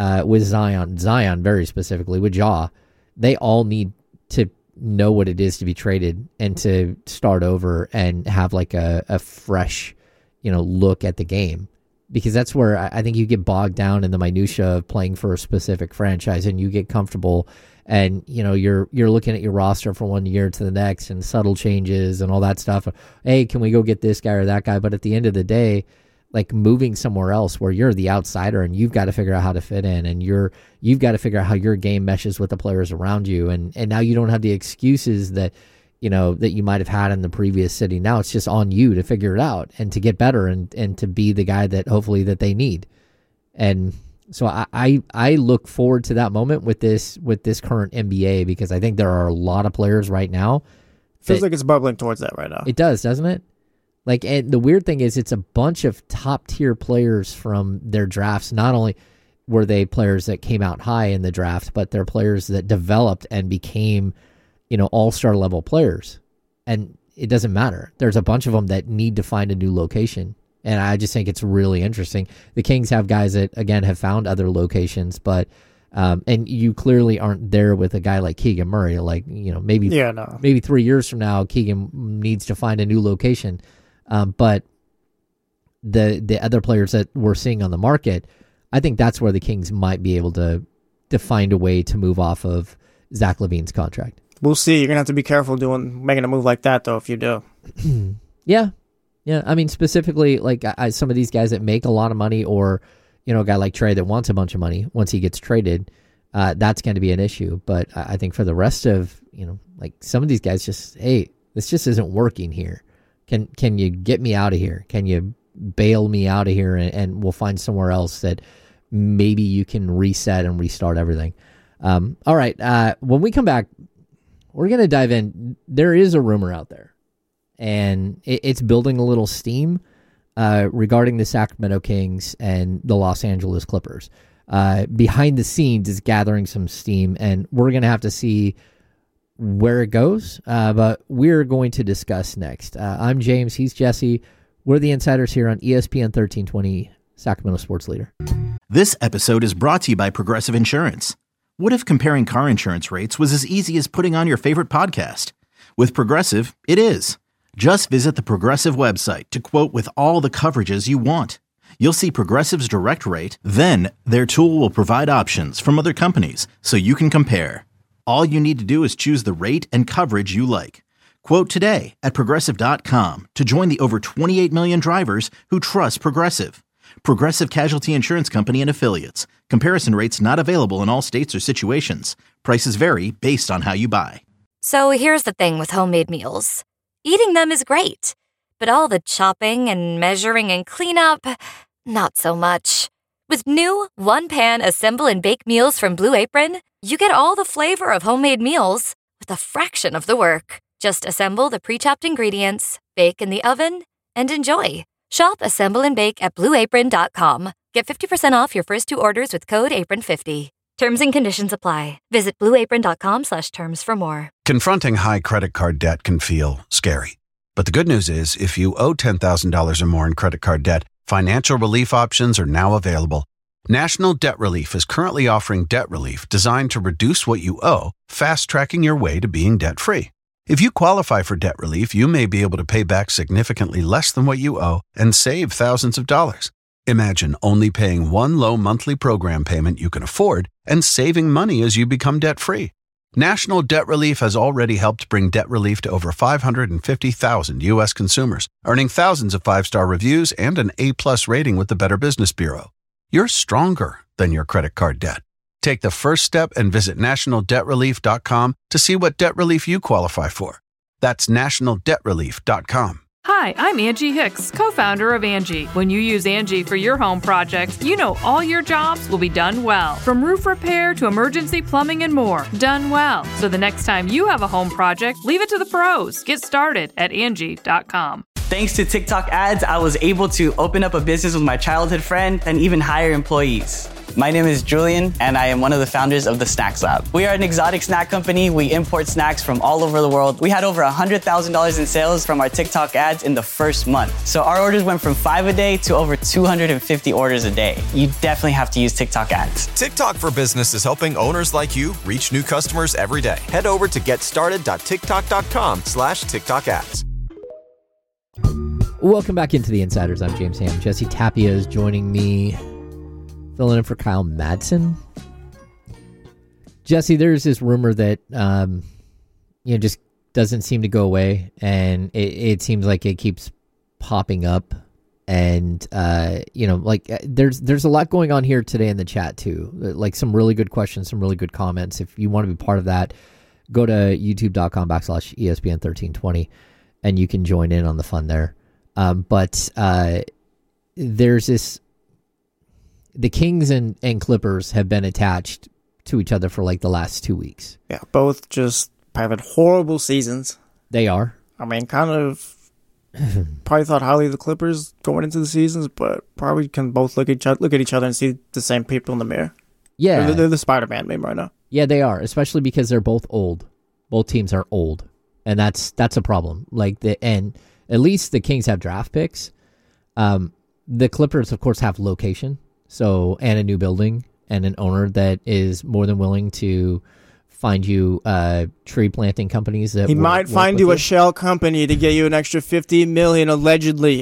Zion very specifically, with Ja, they all need to know what it is to be traded and to start over and have like a fresh look at the game, because that's where I think you get bogged down in the minutia of playing for a specific franchise and you get comfortable and you're looking at your roster from one year to the next and subtle changes and all that stuff. Hey, can we go get this guy or that guy? But at the end of the day, like moving somewhere else where you're the outsider and you've got to figure out how to fit in and you've got to figure out how your game meshes with the players around you. And now you don't have the excuses that that you might have had in the previous city. Now it's just on you to figure it out and to get better and to be the guy that hopefully that they need. And so I look forward to that moment with this current NBA, because I think there are a lot of players right now. Feels like it's bubbling towards that right now. It does, doesn't it? Like, and the weird thing is it's a bunch of top tier players from their drafts. Not only were they players that came out high in the draft, but they're players that developed and became all-star level players. And it doesn't matter. There's a bunch of them that need to find a new location. And I just think it's really interesting. The Kings have guys that, again, have found other locations, but and you clearly aren't there with a guy like Keegan Murray. Like, maybe 3 years from now, Keegan needs to find a new location. But the other players that we're seeing on the market, I think that's where the Kings might be able to find a way to move off of Zach LaVine's contract. We'll see. You're going to have to be careful making a move like that, though, if you do. Yeah. I mean, specifically, like some of these guys that make a lot of money, or a guy like Trey that wants a bunch of money once he gets traded, that's going to be an issue. But I think for the rest of, like some of these guys, just, hey, this just isn't working here. Can you get me out of here? Can you bail me out of here and we'll find somewhere else that maybe you can reset and restart everything. All right. When we come back, we're going to dive in. There is a rumor out there, and it's building a little steam regarding the Sacramento Kings and the Los Angeles Clippers. Behind the scenes is gathering some steam, and we're going to have to see where it goes, but we're going to discuss next. I'm James. He's Jesse. We're the Insiders here on ESPN 1320, Sacramento Sports Leader. This episode is brought to you by Progressive Insurance. What if comparing car insurance rates was as easy as putting on your favorite podcast? With Progressive, it is. Just visit the Progressive website to quote with all the coverages you want. You'll see Progressive's direct rate, then their tool will provide options from other companies so you can compare. All you need to do is choose the rate and coverage you like. Quote today at Progressive.com to join the over 28 million drivers who trust Progressive. Progressive Casualty Insurance Company and Affiliates. Comparison rates not available in all states or situations. Prices vary based on how you buy. So here's the thing with homemade meals. Eating them is great, but all the chopping and measuring and cleanup, not so much. With new one-pan assemble and bake meals from Blue Apron, you get all the flavor of homemade meals with a fraction of the work. Just assemble the pre-chopped ingredients, bake in the oven, and enjoy. Shop Assemble and Bake at BlueApron.com. Get 50% off your first 2 orders with code APRON50. Terms and conditions apply. Visit BlueApron.com/terms for more. Confronting high credit card debt can feel scary. But the good news is, if you owe $10,000 or more in credit card debt, financial relief options are now available. National Debt Relief is currently offering debt relief designed to reduce what you owe, fast-tracking your way to being debt-free. If you qualify for debt relief, you may be able to pay back significantly less than what you owe and save thousands of dollars. Imagine only paying one low monthly program payment you can afford and saving money as you become debt-free. National Debt Relief has already helped bring debt relief to over 550,000 U.S. consumers, earning thousands of 5-star reviews and an A+ rating with the Better Business Bureau. You're stronger than your credit card debt. Take the first step and visit nationaldebtrelief.com to see what debt relief you qualify for. That's nationaldebtrelief.com. Hi, I'm Angie Hicks, co-founder of Angie. When you use Angie for your home projects, you know all your jobs will be done well. From roof repair to emergency plumbing and more, done well. So the next time you have a home project, leave it to the pros. Get started at Angie.com. Thanks to TikTok ads, I was able to open up a business with my childhood friend and even hire employees. My name is Julian, and I am one of the founders of the Snacks Lab. We are an exotic snack company. We import snacks from all over the world. We had over $100,000 in sales from our TikTok ads in the first month. So our orders went from 5 a day to over 250 orders a day. You definitely have to use TikTok ads. TikTok for Business is helping owners like you reach new customers every day. Head over to getstarted.tiktok.com/TikTok ads. Welcome back into the Insiders. I'm James Ham. Jesse Tapia is joining me, filling in for Kyle Madsen. Jesse, there's this rumor that just doesn't seem to go away, and it seems like it keeps popping up. And there's a lot going on here today in the chat too. Like some really good questions, some really good comments. If you want to be part of that, go to youtube.com/ESPN1320, and you can join in on the fun there. But there's this. The Kings and Clippers have been attached to each other for like the last 2 weeks. Yeah, both just having horrible seasons. They are. I mean, kind of probably thought highly of the Clippers going into the seasons, but probably can both look at each other and see the same people in the mirror. Yeah. They're the Spider-Man meme right now. Yeah, they are, especially because they're both old. Both teams are old, and that's a problem. And at least the Kings have draft picks. The Clippers, of course, have location. So, and a new building and an owner that is more than willing to find you tree planting companies that he might find you a shell company to get you an extra $50 million allegedly.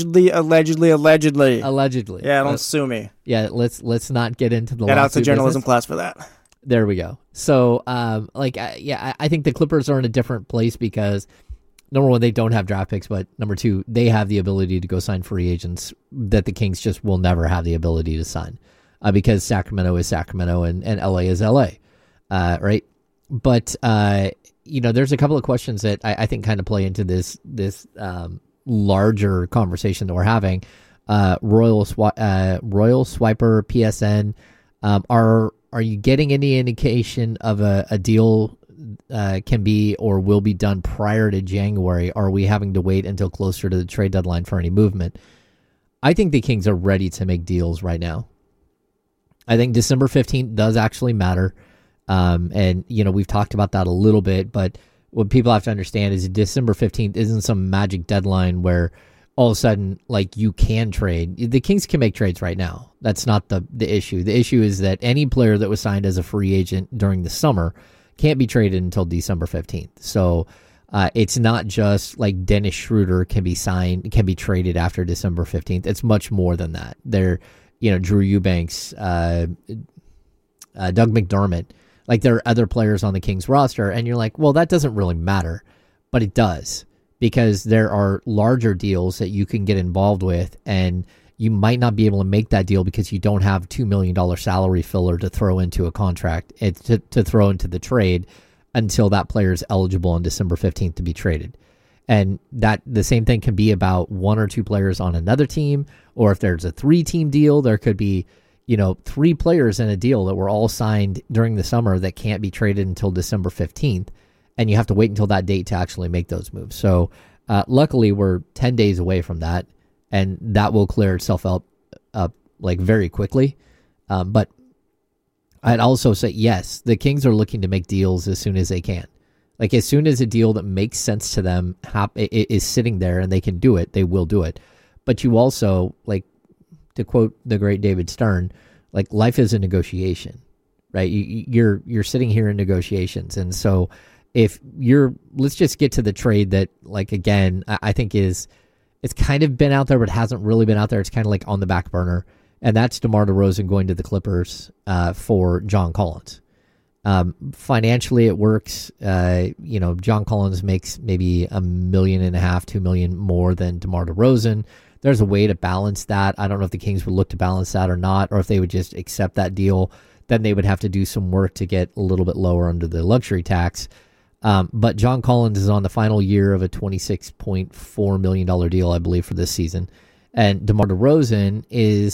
Yeah, don't sue me. Yeah, let's not get into the get out to journalism business. class for that. There we go. So, I think the Clippers are in a different place because number one, they don't have draft picks, but number two, they have the ability to go sign free agents that the Kings just will never have the ability to sign because Sacramento is Sacramento and LA is LA, right? But, there's a couple of questions that I think kind of play into this larger conversation that we're having. Royal Swiper PSN, are you getting any indication of a deal can be or will be done prior to January? Are we having to wait until closer to the trade deadline for any movement? I think the Kings are ready to make deals right now. I think December 15th does actually matter. And we've talked about that a little bit, but what people have to understand is December 15th isn't some magic deadline where all of a sudden, you can trade. The Kings can make trades right now. That's not the issue. The issue is that any player that was signed as a free agent during the summer can't be traded until December 15th. So It's not just like Dennis Schroeder can be traded after December 15th. It's much more than that. Drew Eubanks, Doug McDermott, like there are other players on the Kings roster, and you're like, well, that doesn't really matter, but it does, because there are larger deals that you can get involved with, and you might not be able to make that deal because you don't have $2 million salary filler to throw into a contract, to throw into the trade until that player is eligible on December 15th to be traded. And that the same thing can be about one or two players on another team, or if there's a 3-team deal, there could be, 3 players in a deal that were all signed during the summer that can't be traded until December 15th, and you have to wait until that date to actually make those moves. So luckily we're 10 days away from that, and that will clear itself up like very quickly. But I'd also say, yes, the Kings are looking to make deals as soon as they can. Like, as soon as a deal that makes sense to them is sitting there and they can do it, they will do it. But you also, like, to quote the great David Stern, like, life is a negotiation, right? You're sitting here in negotiations. And so let's just get to the trade that, like, again, I think it's kind of been out there, but hasn't really been out there. It's kind of like on the back burner. And that's DeMar DeRozan going to the Clippers for John Collins. Financially, it works. John Collins makes maybe $1.5 million, $2 million more than DeMar DeRozan. There's a way to balance that. I don't know if the Kings would look to balance that or not, or if they would just accept that deal. Then they would have to do some work to get a little bit lower under the luxury tax. But John Collins is on the final year of a $26.4 million deal, I believe, for this season. And DeMar DeRozan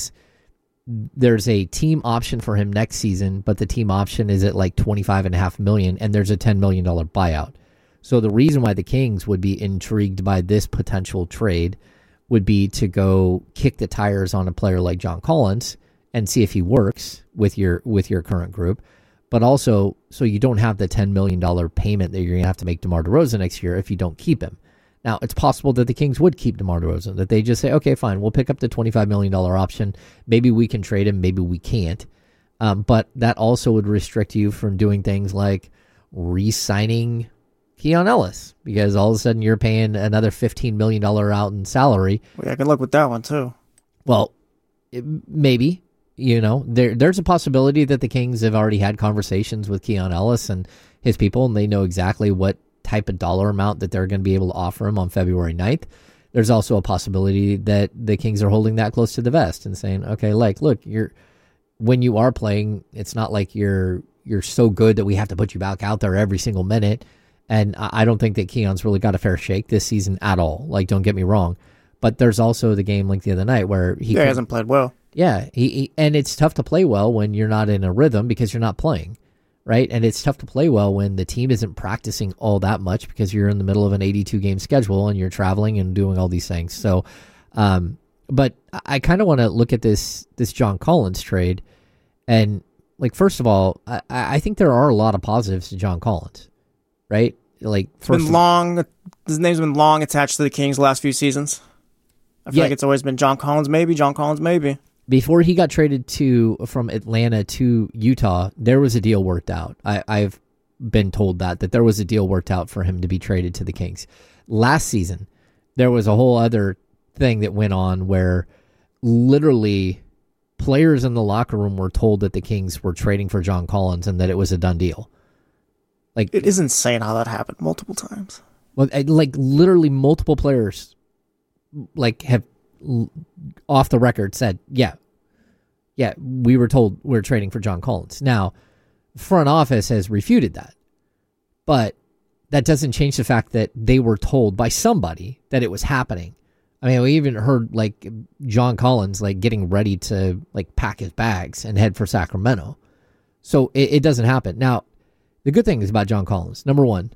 there's a team option for him next season, but the team option is at like $25.5 million, and there's a $10 million buyout. So the reason why the Kings would be intrigued by this potential trade would be to go kick the tires on a player like John Collins and see if he works with your current group, but also so you don't have the $10 million payment that you're going to have to make DeMar DeRozan next year if you don't keep him. Now, it's possible that the Kings would keep DeMar DeRozan, that they just say, okay, fine, we'll pick up the $25 million option. Maybe we can trade him, maybe we can't. But that also would restrict you from doing things like re-signing Keon Ellis, because all of a sudden you're paying another $15 million out in salary. Well, I can look with that one, too. Well, maybe. There's a possibility that the Kings have already had conversations with Keon Ellis and his people, and they know exactly what type of dollar amount that they're going to be able to offer him on February 9th. There's also a possibility that the Kings are holding that close to the vest and saying, okay, like, look, when you are playing, it's not like you're so good that we have to put you back out there every single minute. And I don't think that Keon's really got a fair shake this season at all. Like, don't get me wrong. But there's also the game like the other night where he hasn't played well. Yeah, and it's tough to play well when you're not in a rhythm because you're not playing. Right, and it's tough to play well when the team isn't practicing all that much because you're in the middle of an 82-game schedule and you're traveling and doing all these things. So, but I kind of want to look at this John Collins trade, and like, first of all, I think there are a lot of positives to John Collins, right? Like, his name's been long attached to the Kings the last few seasons. I feel like it's always been John Collins, maybe. Before he got traded from Atlanta to Utah, there was a deal worked out. I've been told that there was a deal worked out for him to be traded to the Kings. Last season, there was a whole other thing that went on where literally players in the locker room were told that the Kings were trading for John Collins and that it was a done deal. Like, it is insane how that happened multiple times. Well, like, literally multiple players like have off the record said, yeah, we were told we're trading for John Collins. Now, front office has refuted that, but that doesn't change the fact that they were told by somebody that it was happening. I mean, we even heard like John Collins like getting ready to like pack his bags and head for Sacramento. So it doesn't happen. Now, the good thing is about John Collins, number one,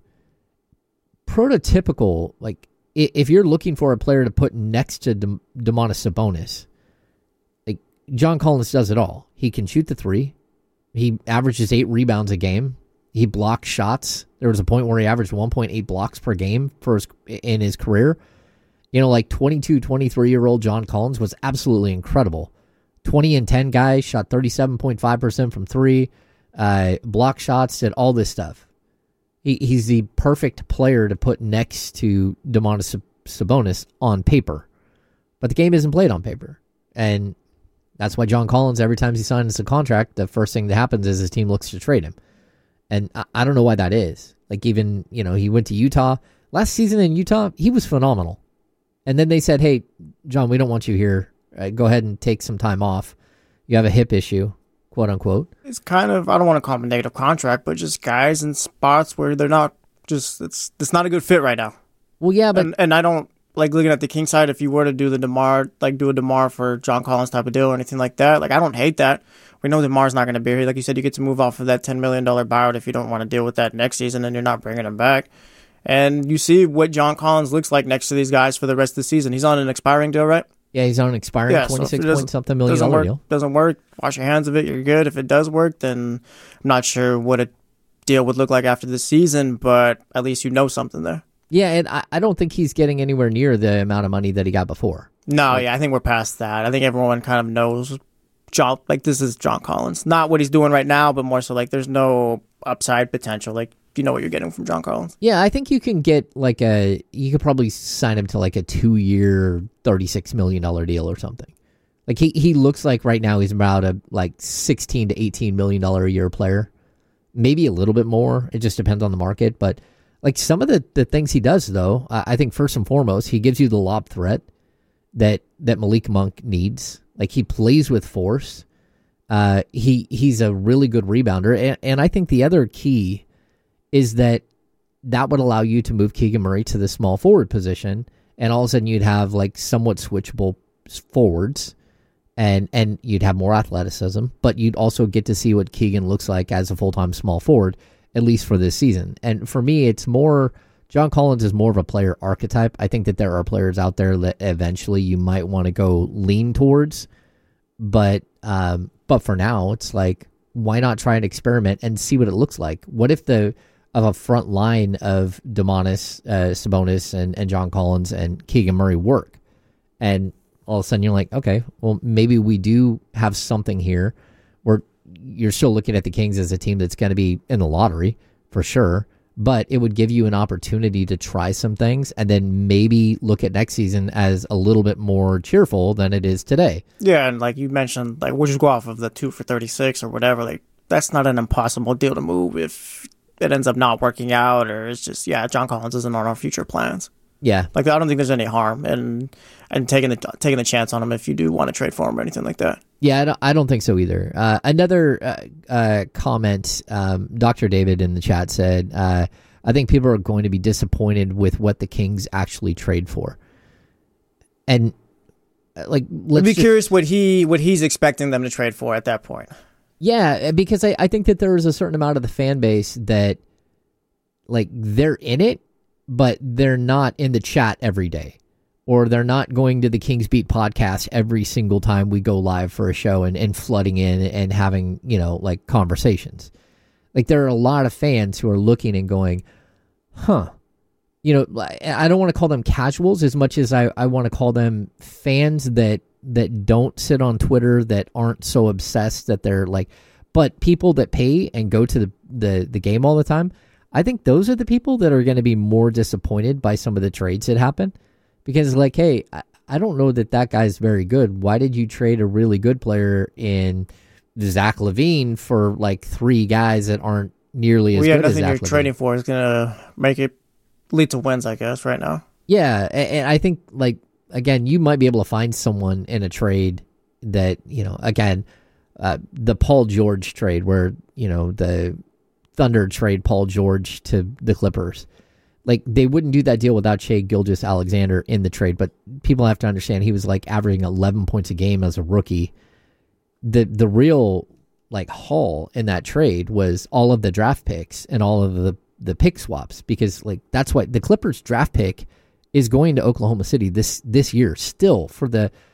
prototypical, like, if you're looking for a player to put next to Domantas Sabonis, like, John Collins does it all. He can shoot the three. He averages 8 rebounds a game. He blocks shots. There was a point where he averaged 1.8 blocks per game in his career. Like 22, 23-year-old John Collins was absolutely incredible. 20-10 guy, shot 37.5% from 3, block shots, did all this stuff. He's the perfect player to put next to Domantas Sabonis on paper. But the game isn't played on paper. And that's why John Collins, every time he signs a contract, the first thing that happens is his team looks to trade him. And I don't know why that is. Like, even, he went to Utah. Last season in Utah, he was phenomenal. And then they said, hey, John, we don't want you here. Go ahead and take some time off. You have a hip issue, quote unquote. It's kind of, I don't want to call him a negative contract, but just guys in spots where they're not just, it's not a good fit right now. Well, yeah, but... And I don't, like, looking at the King side, if you were to do the DeMar, like, do a DeMar for John Collins type of deal or anything like that, like, I don't hate that. We know DeMar's not going to be here. Like you said, you get to move off of that $10 million buyout if you don't want to deal with that next season and you're not bringing him back. And you see what John Collins looks like next to these guys for the rest of the season. He's on an expiring deal, right? Yeah, he's on an expiring $26-point-something million deal. Doesn't work, wash your hands of it, you're good. If it does work, then I'm not sure what a deal would look like after the season, but at least you know something there. Yeah, and I don't think he's getting anywhere near the amount of money that he got before. No, I think we're past that. I think everyone kind of knows this is John Collins. Not what he's doing right now, but more so like there's no upside potential. Like, you know what you're getting from John Collins. Yeah, I think you can get you could probably sign him to like a 2-year, $36 million deal or something. Like he looks like right now he's about a like $16 to $18 million a year player. Maybe a little bit more. It just depends on the market. But like some of the things he does though, I think first and foremost, he gives you the lob threat that Malik Monk needs. Like he plays with force. He's a really good rebounder. And I think the other key is that would allow you to move Keegan Murray to the small forward position, and all of a sudden you'd have like somewhat switchable forwards, and you'd have more athleticism, but you'd also get to see what Keegan looks like as a full-time small forward, at least for this season. And for me, it's more, John Collins is more of a player archetype. I think that there are players out there that eventually you might want to go lean towards, but for now, it's like, why not try an experiment and see what it looks like? What if of a front line of Domantas Sabonis and John Collins and Keegan Murray work? And all of a sudden you're like, okay, well, maybe we do have something here where you're still looking at the Kings as a team that's going to be in the lottery for sure, but it would give you an opportunity to try some things and then maybe look at next season as a little bit more cheerful than it is today. Yeah, and like you mentioned, like we'll just go off of the 2 for 36 or whatever. Like that's not an impossible deal to move if it ends up not working out, or it's just, John Collins isn't on our future plans. Yeah. Like, I don't think there's any harm in taking the chance on him if you do want to trade for him or anything like that. Yeah, I don't think so either. Another comment, Dr. David in the chat said, I think people are going to be disappointed with what the Kings actually trade for. And, like, I'd be curious what he's expecting them to trade for at that point. Yeah, because I think that there is a certain amount of the fan base that, like, they're in it, but they're not in the chat every day. Or they're not going to the Kings Beat podcast every single time we go live for a show and flooding in and having, like, conversations. Like, there are a lot of fans who are looking and going, I don't want to call them casuals as much as I want to call them fans that don't sit on Twitter, that aren't so obsessed that they're like, but people that pay and go to the game all the time, I think those are the people that are going to be more disappointed by some of the trades that happen. Because, like, hey, I don't know that guy's very good. Why did you trade a really good player in Zach LaVine for, like, 3 guys that aren't nearly as good as Zach LaVine? Nothing you're trading for is going to make it lead to wins, I guess, right now. Yeah, and I think, like, again, you might be able to find someone in a trade that, again, the Paul George trade where, the Thunder trade Paul George to the Clippers. Like, they wouldn't do that deal without Shai Gilgeous-Alexander in the trade, but people have to understand he was, like, averaging 11 points a game as a rookie. The real, like, haul in that trade was all of the draft picks and all of the pick swaps, because, like, that's what the Clippers draft pick is going to Oklahoma City this year still for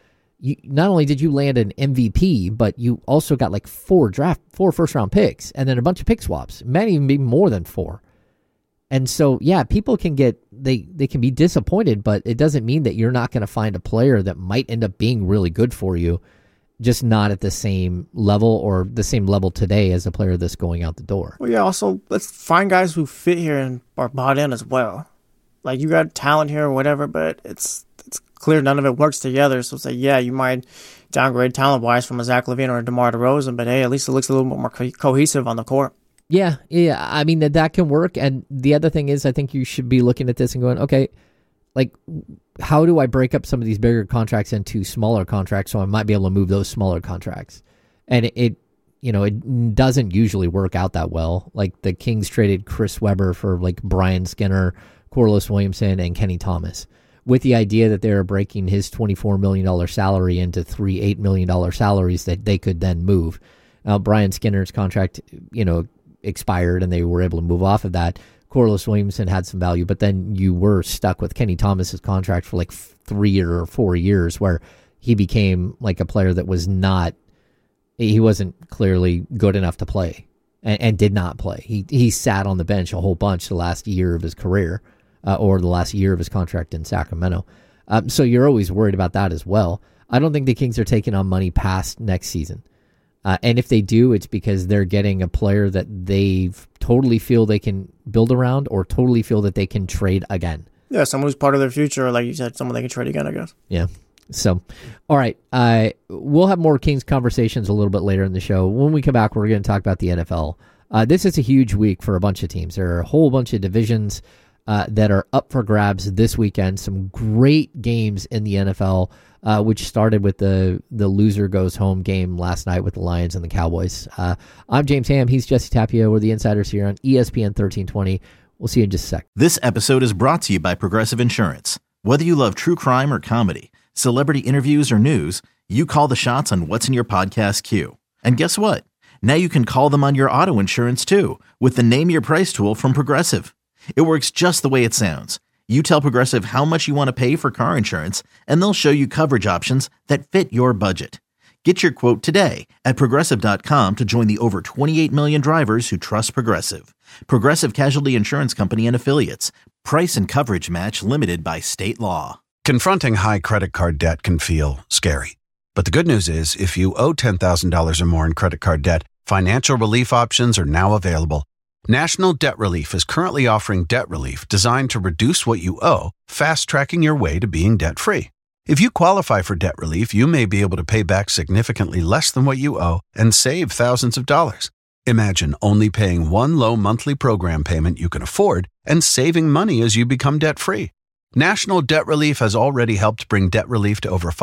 not only did you land an MVP, but you also got like 4 first round picks and then a bunch of pick swaps. It might even be more than 4. And so, yeah, people can they can be disappointed, but it doesn't mean that you're not going to find a player that might end up being really good for you just not at the same level or the same level today as a player that's going out the door. Well, yeah, also, let's find guys who fit here and are bought in as well. Like, you got talent here or whatever, but it's clear none of it works together. So it's like, yeah, you might downgrade talent-wise from a Zach LaVine or a DeMar DeRozan, but hey, at least it looks a little bit more cohesive on the court. Yeah. I mean, that can work. And the other thing is, I think you should be looking at this and going, okay, like, how do I break up some of these bigger contracts into smaller contracts so I might be able to move those smaller contracts? And it doesn't usually work out that well. Like, the Kings traded Chris Webber for, like, Brian Skinner, Corliss Williamson, and Kenny Thomas, with the idea that they were breaking his $24 million salary into 3 $8 million salaries that they could then move. Now, Brian Skinner's contract, expired and they were able to move off of that. Corliss Williamson had some value, but then you were stuck with Kenny Thomas's contract for like 3 or 4 years, where he became like a player that he wasn't clearly good enough to play and did not play. He sat on the bench a whole bunch the last year of his career. Or the last year of his contract in Sacramento. So you're always worried about that as well. I don't think the Kings are taking on money past next season. And if they do, it's because they're getting a player that they totally feel they can build around or totally feel that they can trade again. Yeah, someone who's part of their future, or like you said, someone they can trade again, I guess. Yeah. So, all right. We'll have more Kings conversations a little bit later in the show. When we come back, we're going to talk about the NFL. This is a huge week for a bunch of teams. There are a whole bunch of divisions that are up for grabs this weekend. Some great games in the NFL, which started with the loser goes home game last night with the Lions and the Cowboys. I'm James Ham. He's Jesse Tapia. We're the Insiders here on ESPN 1320. We'll see you in just a sec. This episode is brought to you by Progressive Insurance. Whether you love true crime or comedy, celebrity interviews or news, you call the shots on what's in your podcast queue. And guess what? Now you can call them on your auto insurance too, with the Name Your Price tool from Progressive. It works just the way it sounds. You tell Progressive how much you want to pay for car insurance, and they'll show you coverage options that fit your budget. Get your quote today at Progressive.com to join the over 28 million drivers who trust Progressive. Progressive Casualty Insurance Company and Affiliates. Price and coverage match limited by state law. Confronting high credit card debt can feel scary. But the good news is, if you owe $10,000 or more in credit card debt, financial relief options are now available. National Debt Relief is currently offering debt relief designed to reduce what you owe, fast-tracking your way to being debt-free. If you qualify for debt relief, you may be able to pay back significantly less than what you owe and save thousands of dollars. Imagine only paying one low monthly program payment you can afford and saving money as you become debt-free. National Debt Relief has already helped bring debt relief to over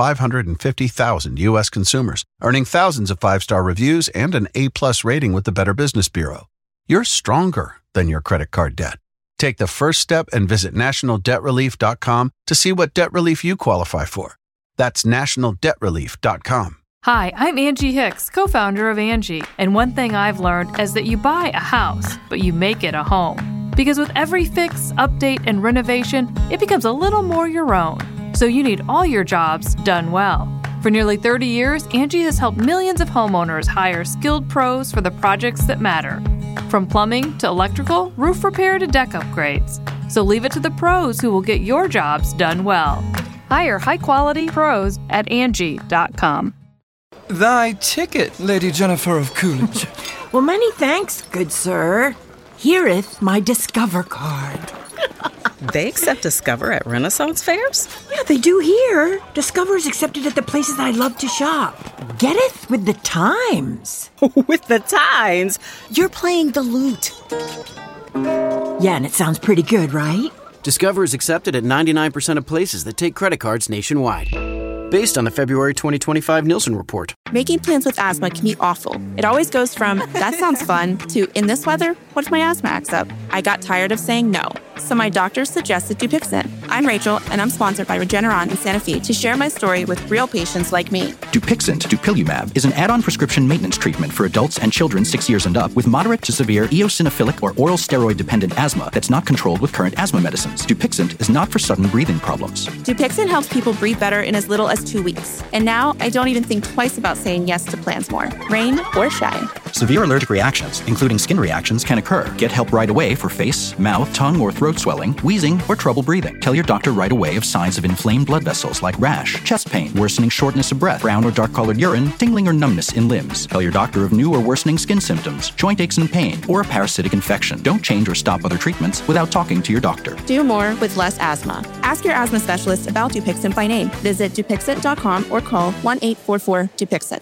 550,000 U.S. consumers, earning thousands of 5-star reviews and an A+ rating with the Better Business Bureau. You're stronger than your credit card debt. Take the first step and visit nationaldebtrelief.com to see what debt relief you qualify for. That's nationaldebtrelief.com. Hi, I'm Angie Hicks, co-founder of Angie. And one thing I've learned is that you buy a house, but you make it a home. Because with every fix, update, and renovation, it becomes a little more your own. So you need all your jobs done well. For nearly 30 years, Angie has helped millions of homeowners hire skilled pros for the projects that matter. From plumbing to electrical, roof repair to deck upgrades. So leave it to the pros who will get your jobs done well. Hire high-quality pros at Angie.com. Thy ticket, Lady Jennifer of Coolidge. Well, many thanks, good sir. Here'th my Discover card. They accept Discover at Renaissance fairs? Yeah, they do here. Discover is accepted at the places I love to shop. Getteth with the times. With the times? You're playing the lute. Yeah, and it sounds pretty good, right? Discover is accepted at 99% of places that take credit cards nationwide. Based on the February 2025 Nielsen report. Making plans with asthma can be awful. It always goes from, that sounds fun, to, in this weather, what if my asthma acts up? I got tired of saying no. So my doctor suggested Dupixent. I'm Rachel, and I'm sponsored by Regeneron in Santa Fe to share my story with real patients like me. Dupixent, dupilumab, is an add-on prescription maintenance treatment for adults and children 6 years and up with moderate to severe eosinophilic or oral steroid-dependent asthma that's not controlled with current asthma medicines. Dupixent is not for sudden breathing problems. Dupixent helps people breathe better in as little as 2 weeks. And now I don't even think twice about saying yes to plans more, rain or shine. Severe allergic reactions, including skin reactions, can occur. Get help right away for face, mouth, tongue, or throat swelling, wheezing, or trouble breathing. Tell your your doctor right away of signs of inflamed blood vessels like rash, chest pain, worsening shortness of breath, brown or dark-colored urine, tingling or numbness in limbs. Tell your doctor of new or worsening skin symptoms, joint aches and pain, or a parasitic infection. Don't change or stop other treatments without talking to your doctor. Do more with less asthma. Ask your asthma specialist about Dupixent by name. Visit Dupixent.com or call 1-844-DUPIXENT.